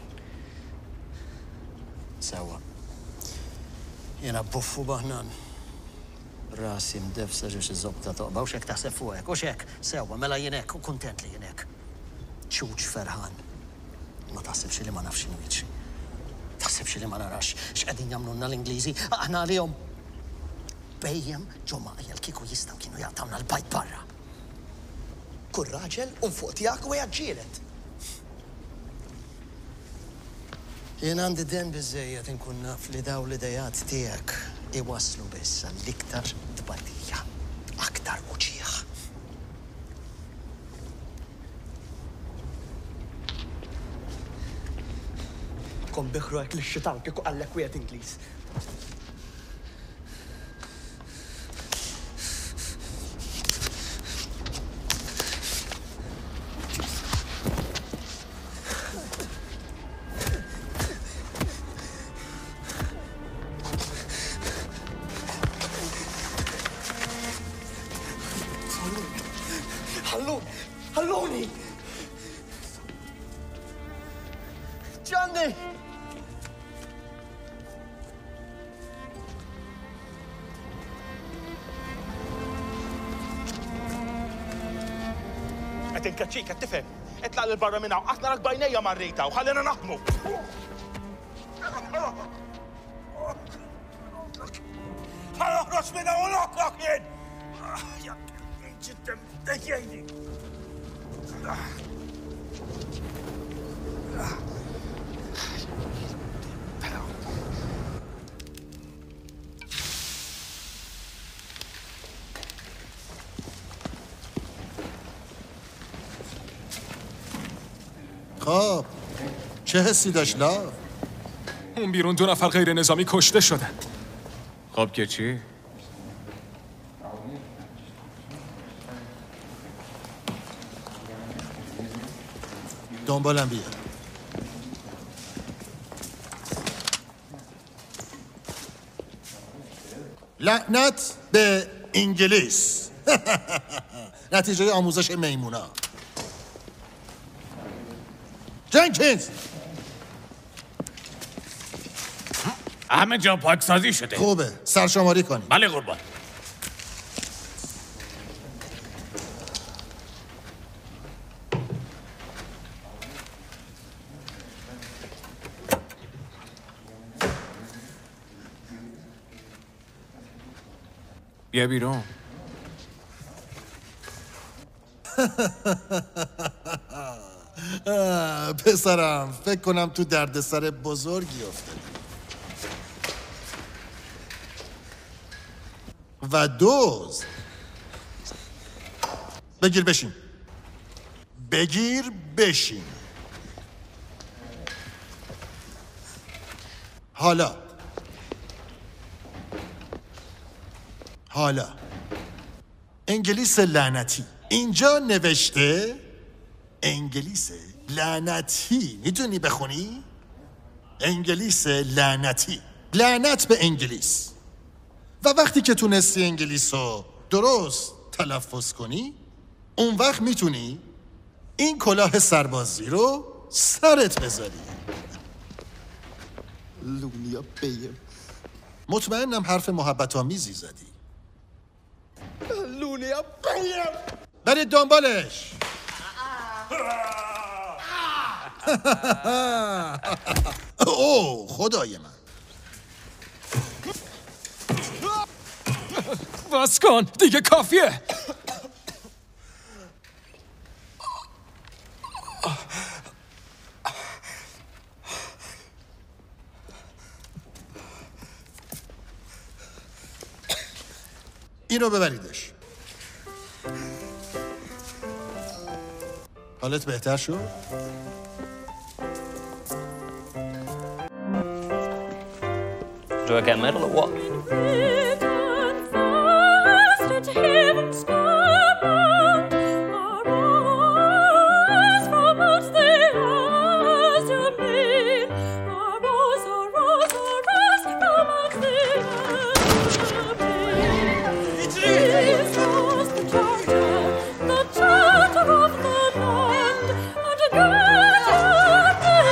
Sewa. Jena buffu baħnan. Rasi mdefsa ġex iż-żobta toqba, u xek taħseb fuqek, u xek, sewa, mela jenek, u kontent li jenek. ċuċ ferħan. Ma taħsebx li ma nafx inwiċ. Taħsebx li ma narax x'qegħdin jagħmlulna l-Ingliżi, aħna għalihom bejjem ġo maqjel kieku jistgħu kienu jagħtawna l-bajt barra. Kull raġel un fuq tiegħek u ġielet. Jien għandi den biżejjed inkun naf li daw l-idejat tiegħek iwasslu biss għall-iktar tbatija, aktar uċieħ. Kom biħru għek l-xitan kieku għallek wieħed Ingliż. Ħalluni! Gianni! il-kaċċik, qed tifhem? Etlaq lil barra minn hawn, qatt narak bajnejja marrejta u ħallina naħdmu. ħanoħroġ minn hawn noħroġ jien! Ġittem dejjejni. خب چه حسی داشت لاف؟ اون بیرون دو نفر غیر نظامی کشته شدن. خب که چی؟ دنبالم بیا. لعنت به انگلیس. نتیجه آموزش میمونا. جنکینز همه جا پاکسازی شده. خوبه سرشماری کنیم. بله قربان. بیا بیرون. پسرم فکر کنم تو دردسر بزرگی افتادی. و دوز بگیر بشین. بگیر بشین. حالا حالا انگلیس لعنتی اینجا نوشته انگلیس لعنتی. میتونی بخونی؟ انگلیس لعنتی. لعنت به انگلیس. و وقتی که تونستی انگلیس رو درست تلفظ کنی اون وقت میتونی این کلاه سربازی رو سرت بذاری. لونیا بیم. مطمئنم حرف محبت آمیزی زدی. لونیا بیم. برید دنبالش. اوه خدای من. بس کن دیگه کافیه. اینو ببریدش. حالت بهتر شد؟ Do I get a medal or what?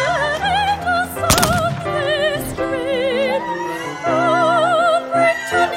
Bring to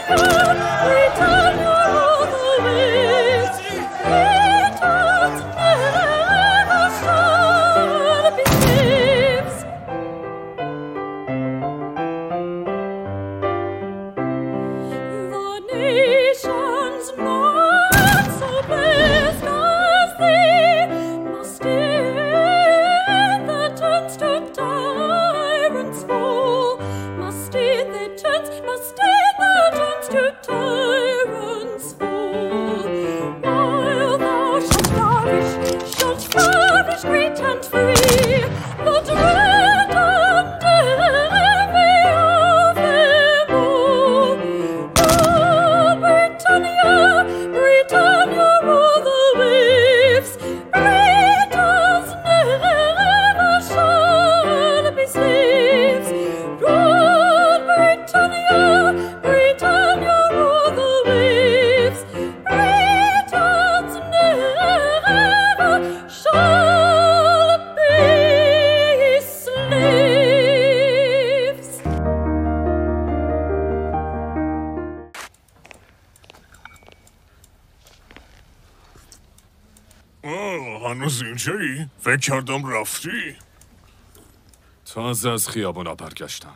هنوز اینجایی؟ فکر کردم رفتی. تازه از خیابونا برگشتم.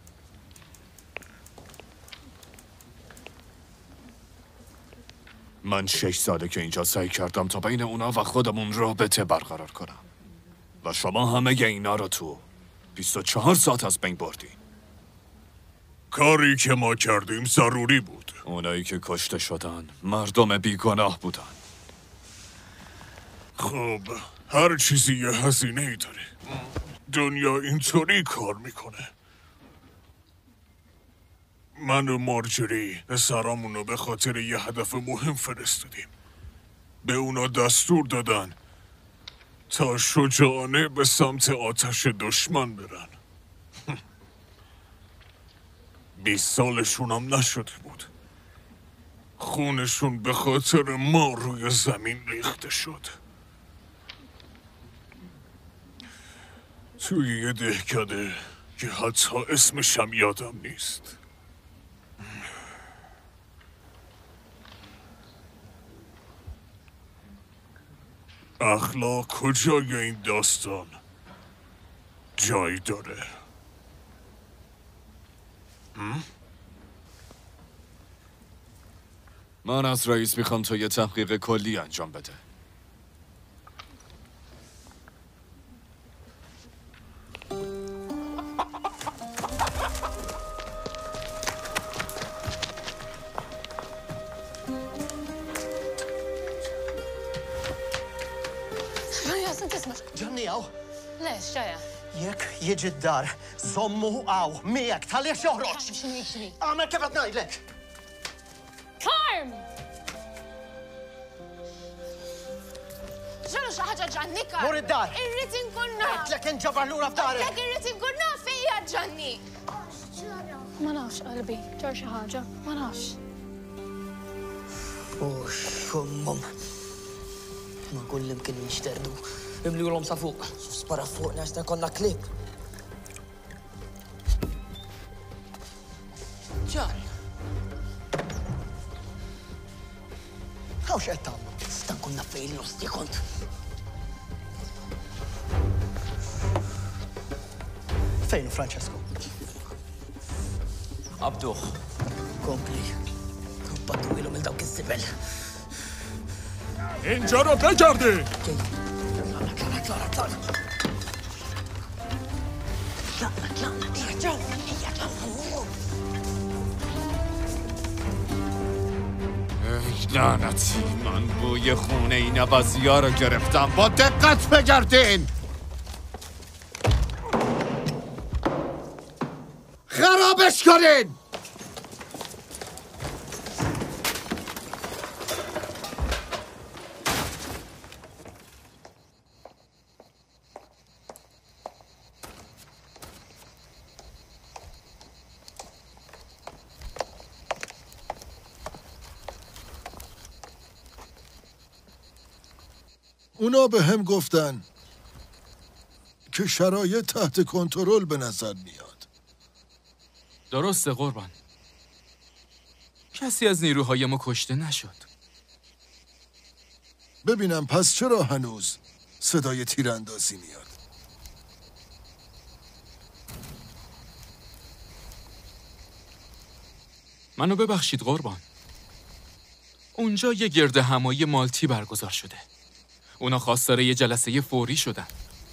من شش ساله که اینجا سعی کردم تا بین اونا و خودمون رابطه برقرار کنم و شما همه اینا رو تو بیست و چهار ساعت از بین بردین. کاری که ما کردیم ضروری بود. اونایی که کشته شدن مردم بیگناه بودن. خب هر چیزی یه هزینه ای داره. دنیا اینطوری کار میکنه. من و مارجری پسرامونو به خاطر یه هدف مهم فرستادیم. به اونا دستور دادن تا شجاعانه به سمت آتش دشمن برن. بیست سالشون هم نشده بود. خونشون به خاطر ما روی زمین ریخته شد. توی یه دهکده که حتی اسمش هم یادم نیست. اخلاق کجای این داستان جایی داره؟ من از رئیس میخوام تا یه تحقیق کلی انجام بده. جانی او ليش جاية؟ يك يجي الدار صمه او ميك تالي شهرك شنو شنو؟ اعمل كيف تنايلك كارم شنو شي حاجة تجننك؟ مور الدار irrid inkun naf قلت لك انجبر لورا بدارك لك irrid inkun naf fija تجنني ما نعرفش قلبي جرى شي حاجة ما نعرفش وش امم ما كل يمكن يشتردوا يملوا لهم صفوق شوف سبرا فوق ناس كنا كليب جاري هاوش اتام استن كنا في النص كنت فين فرانشيسكو عبدوخ كومبلي بطوا لهم الدوك الزبل اینجا رو بگردی. ای لعنتی، من بوی خونه این عوضی‌ها رو گرفتم. با دقت بگردین. خرابش کنین. اونا به هم گفتن که شرایط تحت کنترل به نظر میاد. درسته قربان. کسی از نیروهای ما کشته نشد. ببینم پس چرا هنوز صدای تیراندازی میاد؟ منو ببخشید قربان. اونجا یه گرد همایی مالتی برگزار شده. اونا خواستار یه جلسه فوری شدن.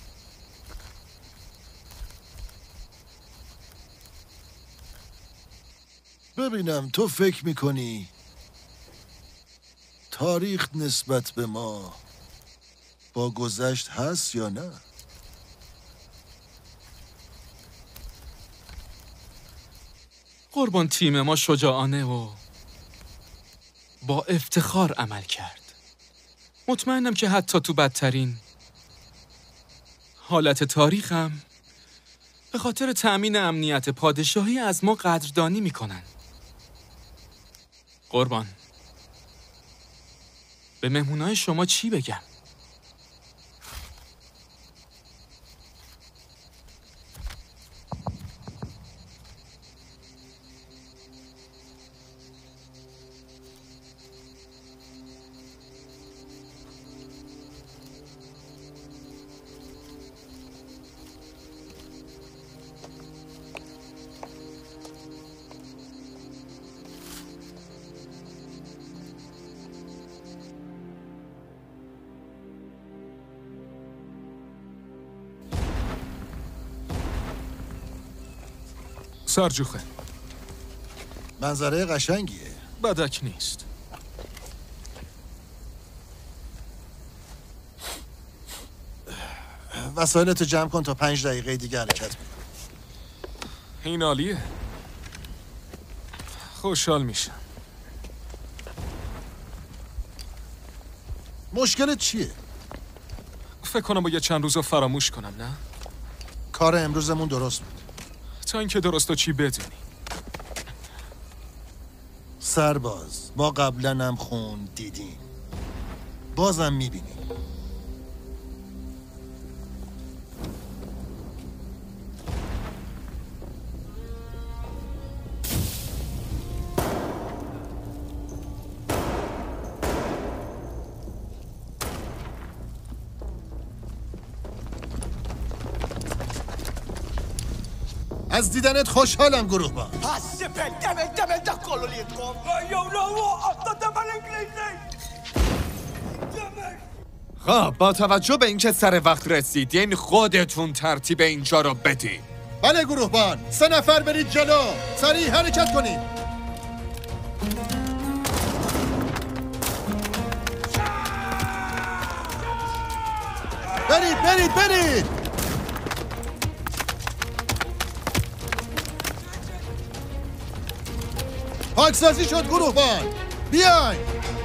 ببینم تو فکر میکنی تاریخ نسبت به ما با گذشت هست یا نه؟ قربان تیم ما شجاعانه و با افتخار عمل کرد. مطمئنم که حتی تو بدترین حالت تاریخم به خاطر تأمین امنیت پادشاهی از ما قدردانی میکنن. قربان، به مهمونای شما چی بگم؟ سرجوخه. منظره قشنگیه. بدک نیست. وسایلتو جمع کن تا پنج دقیقه دیگه حرکت میکنم. این عالیه. خوشحال میشم. مشکلت چیه؟ فکر کنم باید چند روز رو فراموش کنم، نه؟ کار امروزمون درست بود. تا اینکه درست و چی بدونی. سرباز، ما قبلا هم خون دیدیم. بازم میبینیم. از دیدنت خوشحالم گروه با. خب با توجه به اینکه سر وقت رسیدین خودتون ترتیب اینجا رو بدین. بله گروهبان، سه نفر برید جلو، سریع حرکت کنید. برید برید برید. پاکسازی شد گروهبان، بیاین.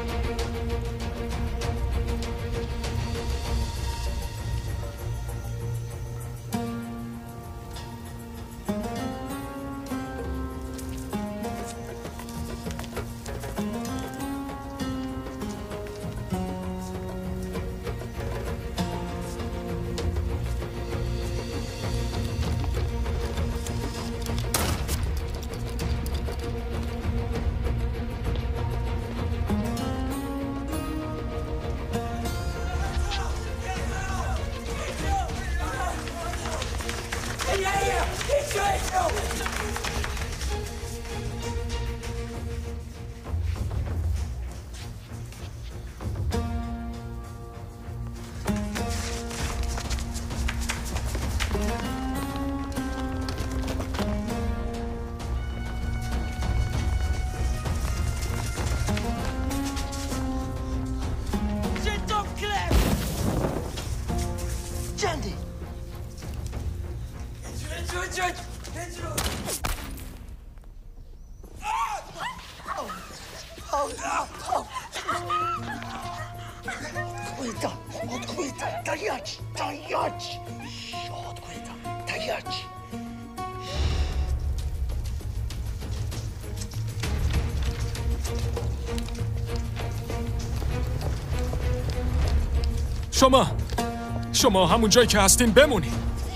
شما شما همون جایی که هستین بمونین.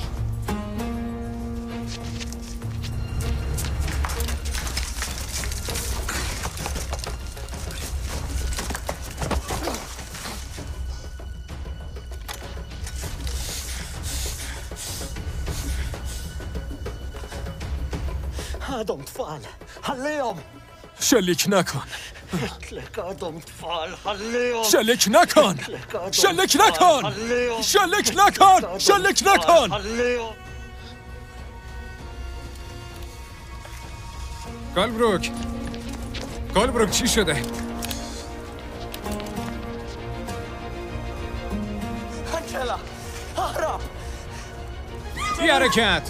هادم طفال خليهم. شلیک نکن. لك هادم طفال خليهم. شلیک نکن. شلیک نکن. شلیک نکن. شلیک نکن. گالبروک گالبروک چی شده؟ هنجلا اهرب. بی حرکت.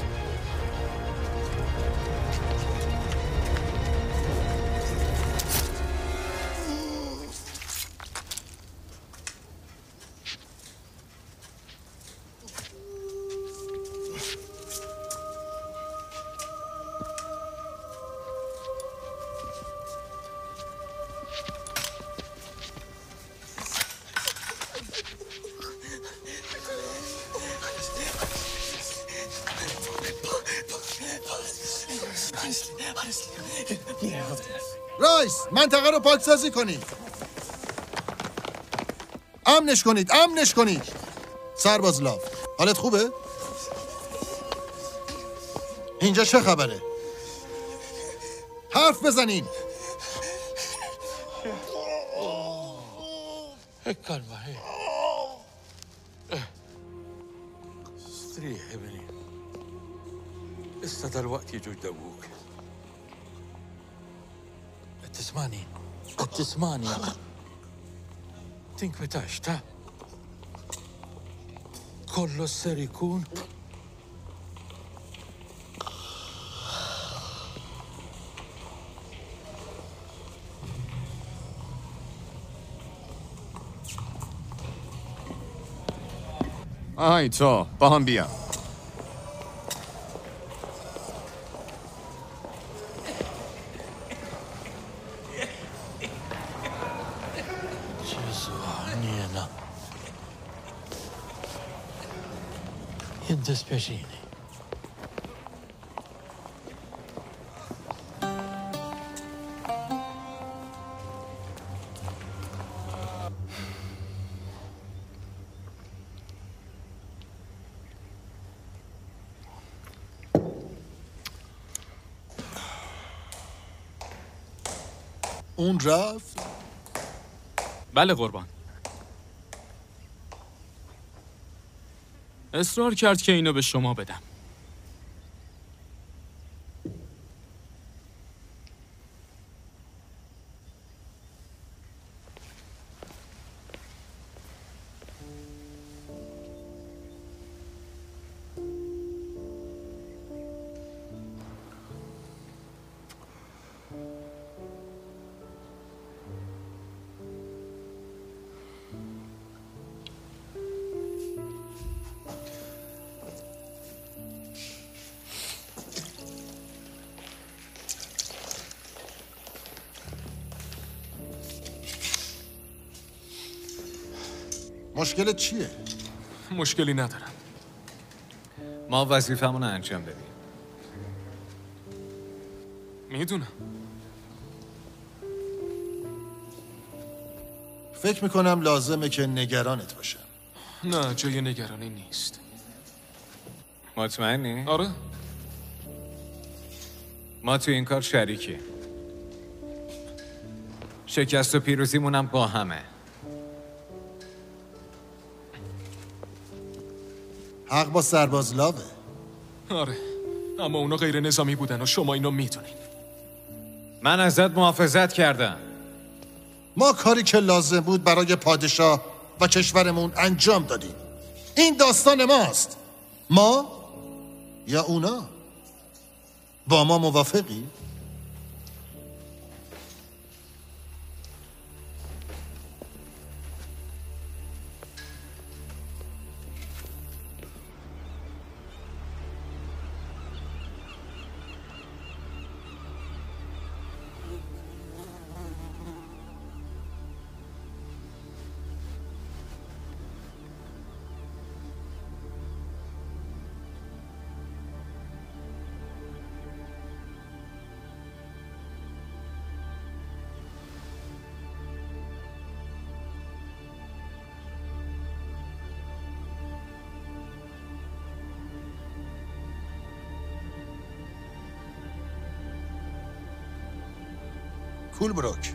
رایس، منطقه رو پاکسازی کنید. امنش کنید، امنش کنید. سرباز لاف، حالت خوبه؟ اینجا چه خبره؟ حرف بزنین. calma, eh. استريح يا بني issa dal-waqt jiġu ġdawuk. Qed tismani? Qed tismani? Tinkwetax, ta'? Kollu ser ikun آهای تو با هم بیا. Ġeżuħniena. Jiddispjaċini. اون رفت؟ بله قربان. اصرار کرد که اینو به شما بدم. مشکلت چیه؟ مشکلی ندارم. ما وظیفمون رو انجام بدیم. میدونم. فکر میکنم لازمه که نگرانت باشم. نه جای نگرانی نیست. مطمئنی؟ آره. ما تو این کار شریکی. شکست و پیروزیمونم با همه. حق با سرباز لاوه. آره اما اونا غیر نظامی بودن و شما اینو میدونین. من ازت محافظت کردم. ما کاری که لازم بود برای پادشاه و کشورمون انجام دادیم. این داستان ماست. ما یا اونا؟ با ما موافقی؟ کولبروک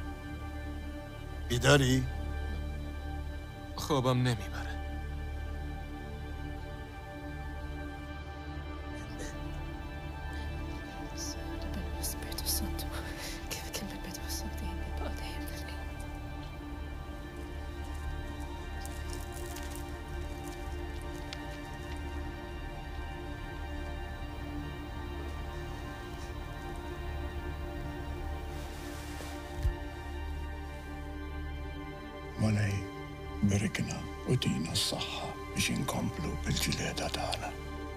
بیداری؟ خوابم نمیبره. مولاي باركنا ودينا الصحة باش نكملوا بالجلادة تاعنا.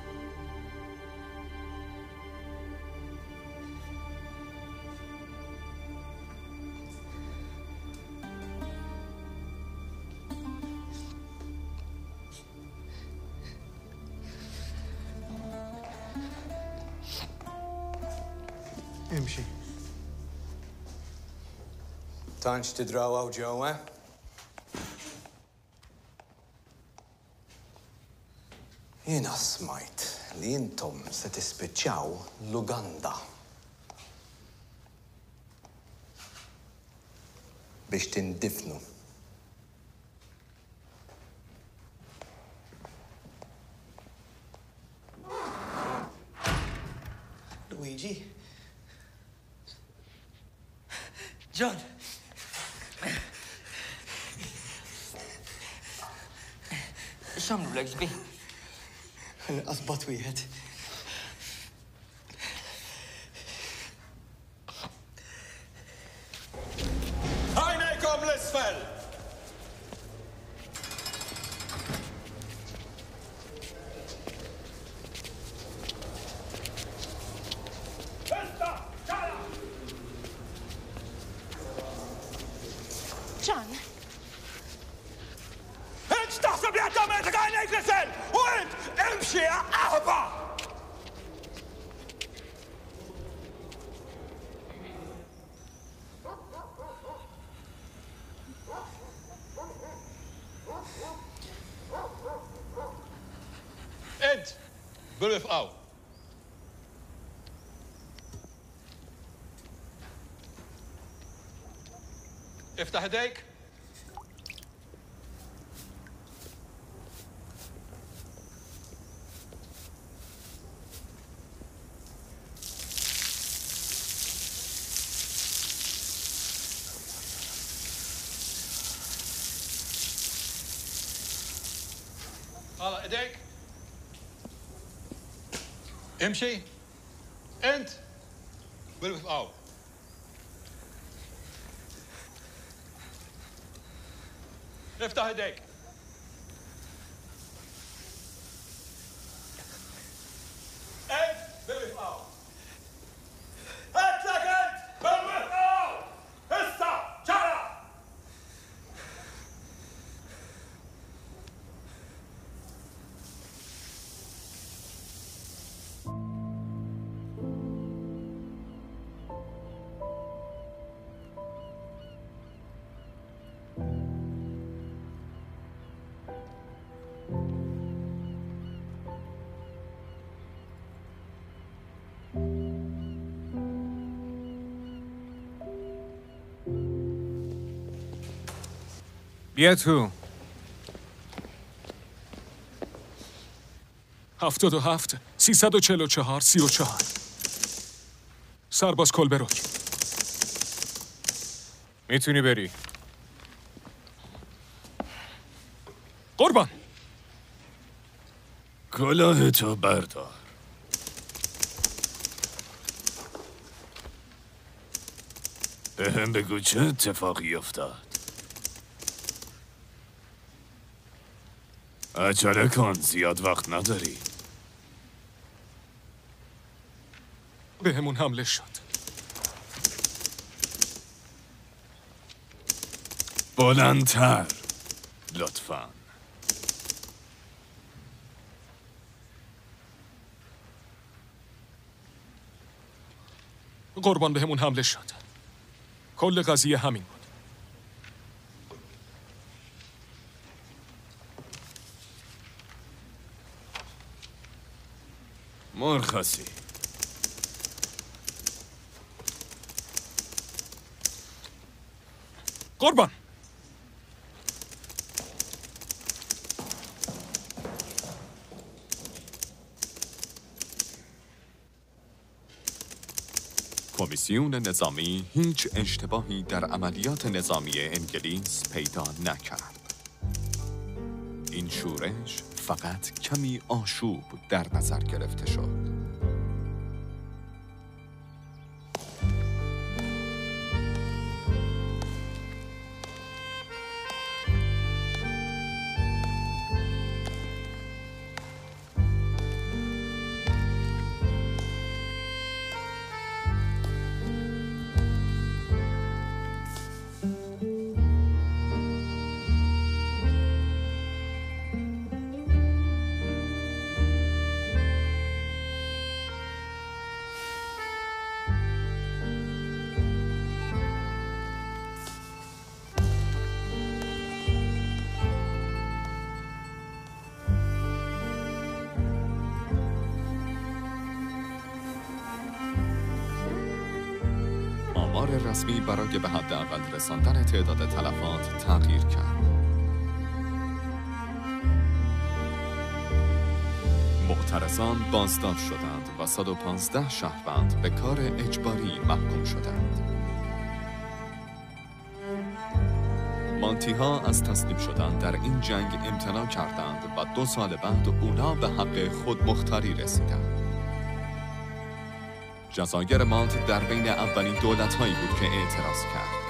امشي. تانش تدراوا جوا؟ Jiena smajt li intom se tispiċċaw l-Uganda biex tindifnu. Luigi. John. X'għamlu lek ġbi? Qasbat wieħed. Għajnejkom l-isfel! John. انت تحسب لي اعتمادك عينيك لسان وانت امشي يا اهبه. انت بالوفقاو. افتح ايديك. طالع ايديك. امشي. انت بالوفقاو. افتح ايديك. انت بالوفقاو. هاتلك انت بالوفقاو. هسه جرى. بیا تو. هفتاد و هفت، سیصد و چل و چهار، سی و چهار. سرباز کلبروک. میتونی بری. قربان. کلاهتو بردار. بهم بگو چه اتفاقی افتاد. عجله کن، زیاد وقت نداری. بهمون حمله شد. بلندتر لطفاً. قربان بهمون حمله شد. کل قضیه همین بود. مرخصی. قربان. کمیسیون نظامی هیچ اشتباهی در عملیات نظامی انگلیس پیدا نکرد. این شورش فقط کمی آشوب در نظر گرفته شد. آمار رسمی برای به حداقل رساندن تعداد تلفات تغییر کرد. معترضان بازداشت شدند و صد و پانزده شهروند به کار اجباری محکوم شدند. مانتی ها از تسلیم شدن در این جنگ امتناع کردند و دو سال بعد اونا به حق خودمختاری رسیدند. جزایر مالت در بین اولین دولت‌هایی بود که اعتراض کرد.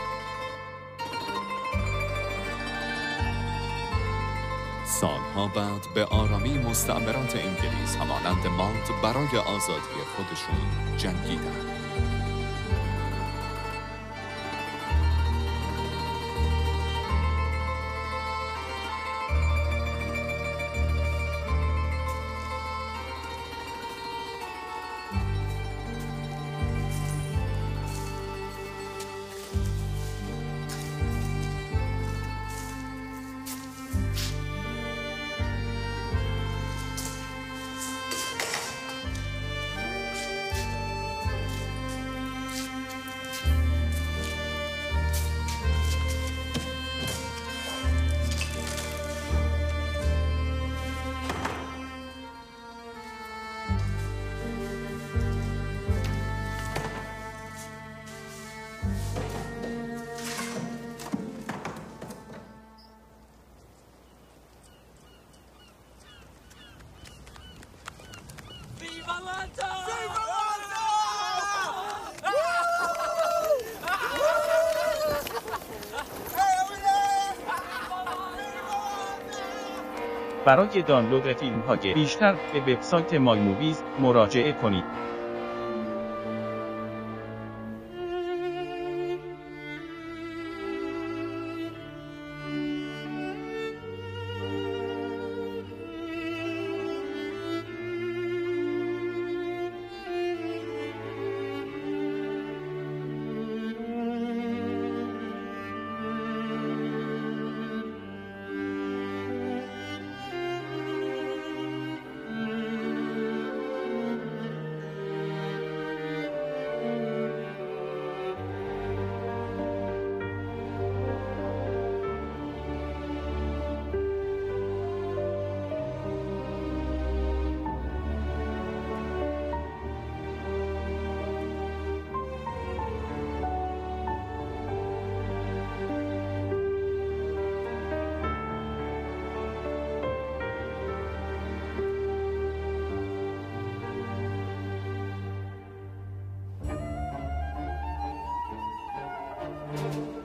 سالها بعد به آرامی مستعمرات انگلیس همانند مالت برای آزادی خودشون جنگیدند. برای دانلود فیلم‌های بیشتر به وبسایت مای موویز مراجعه کنید. Thank you.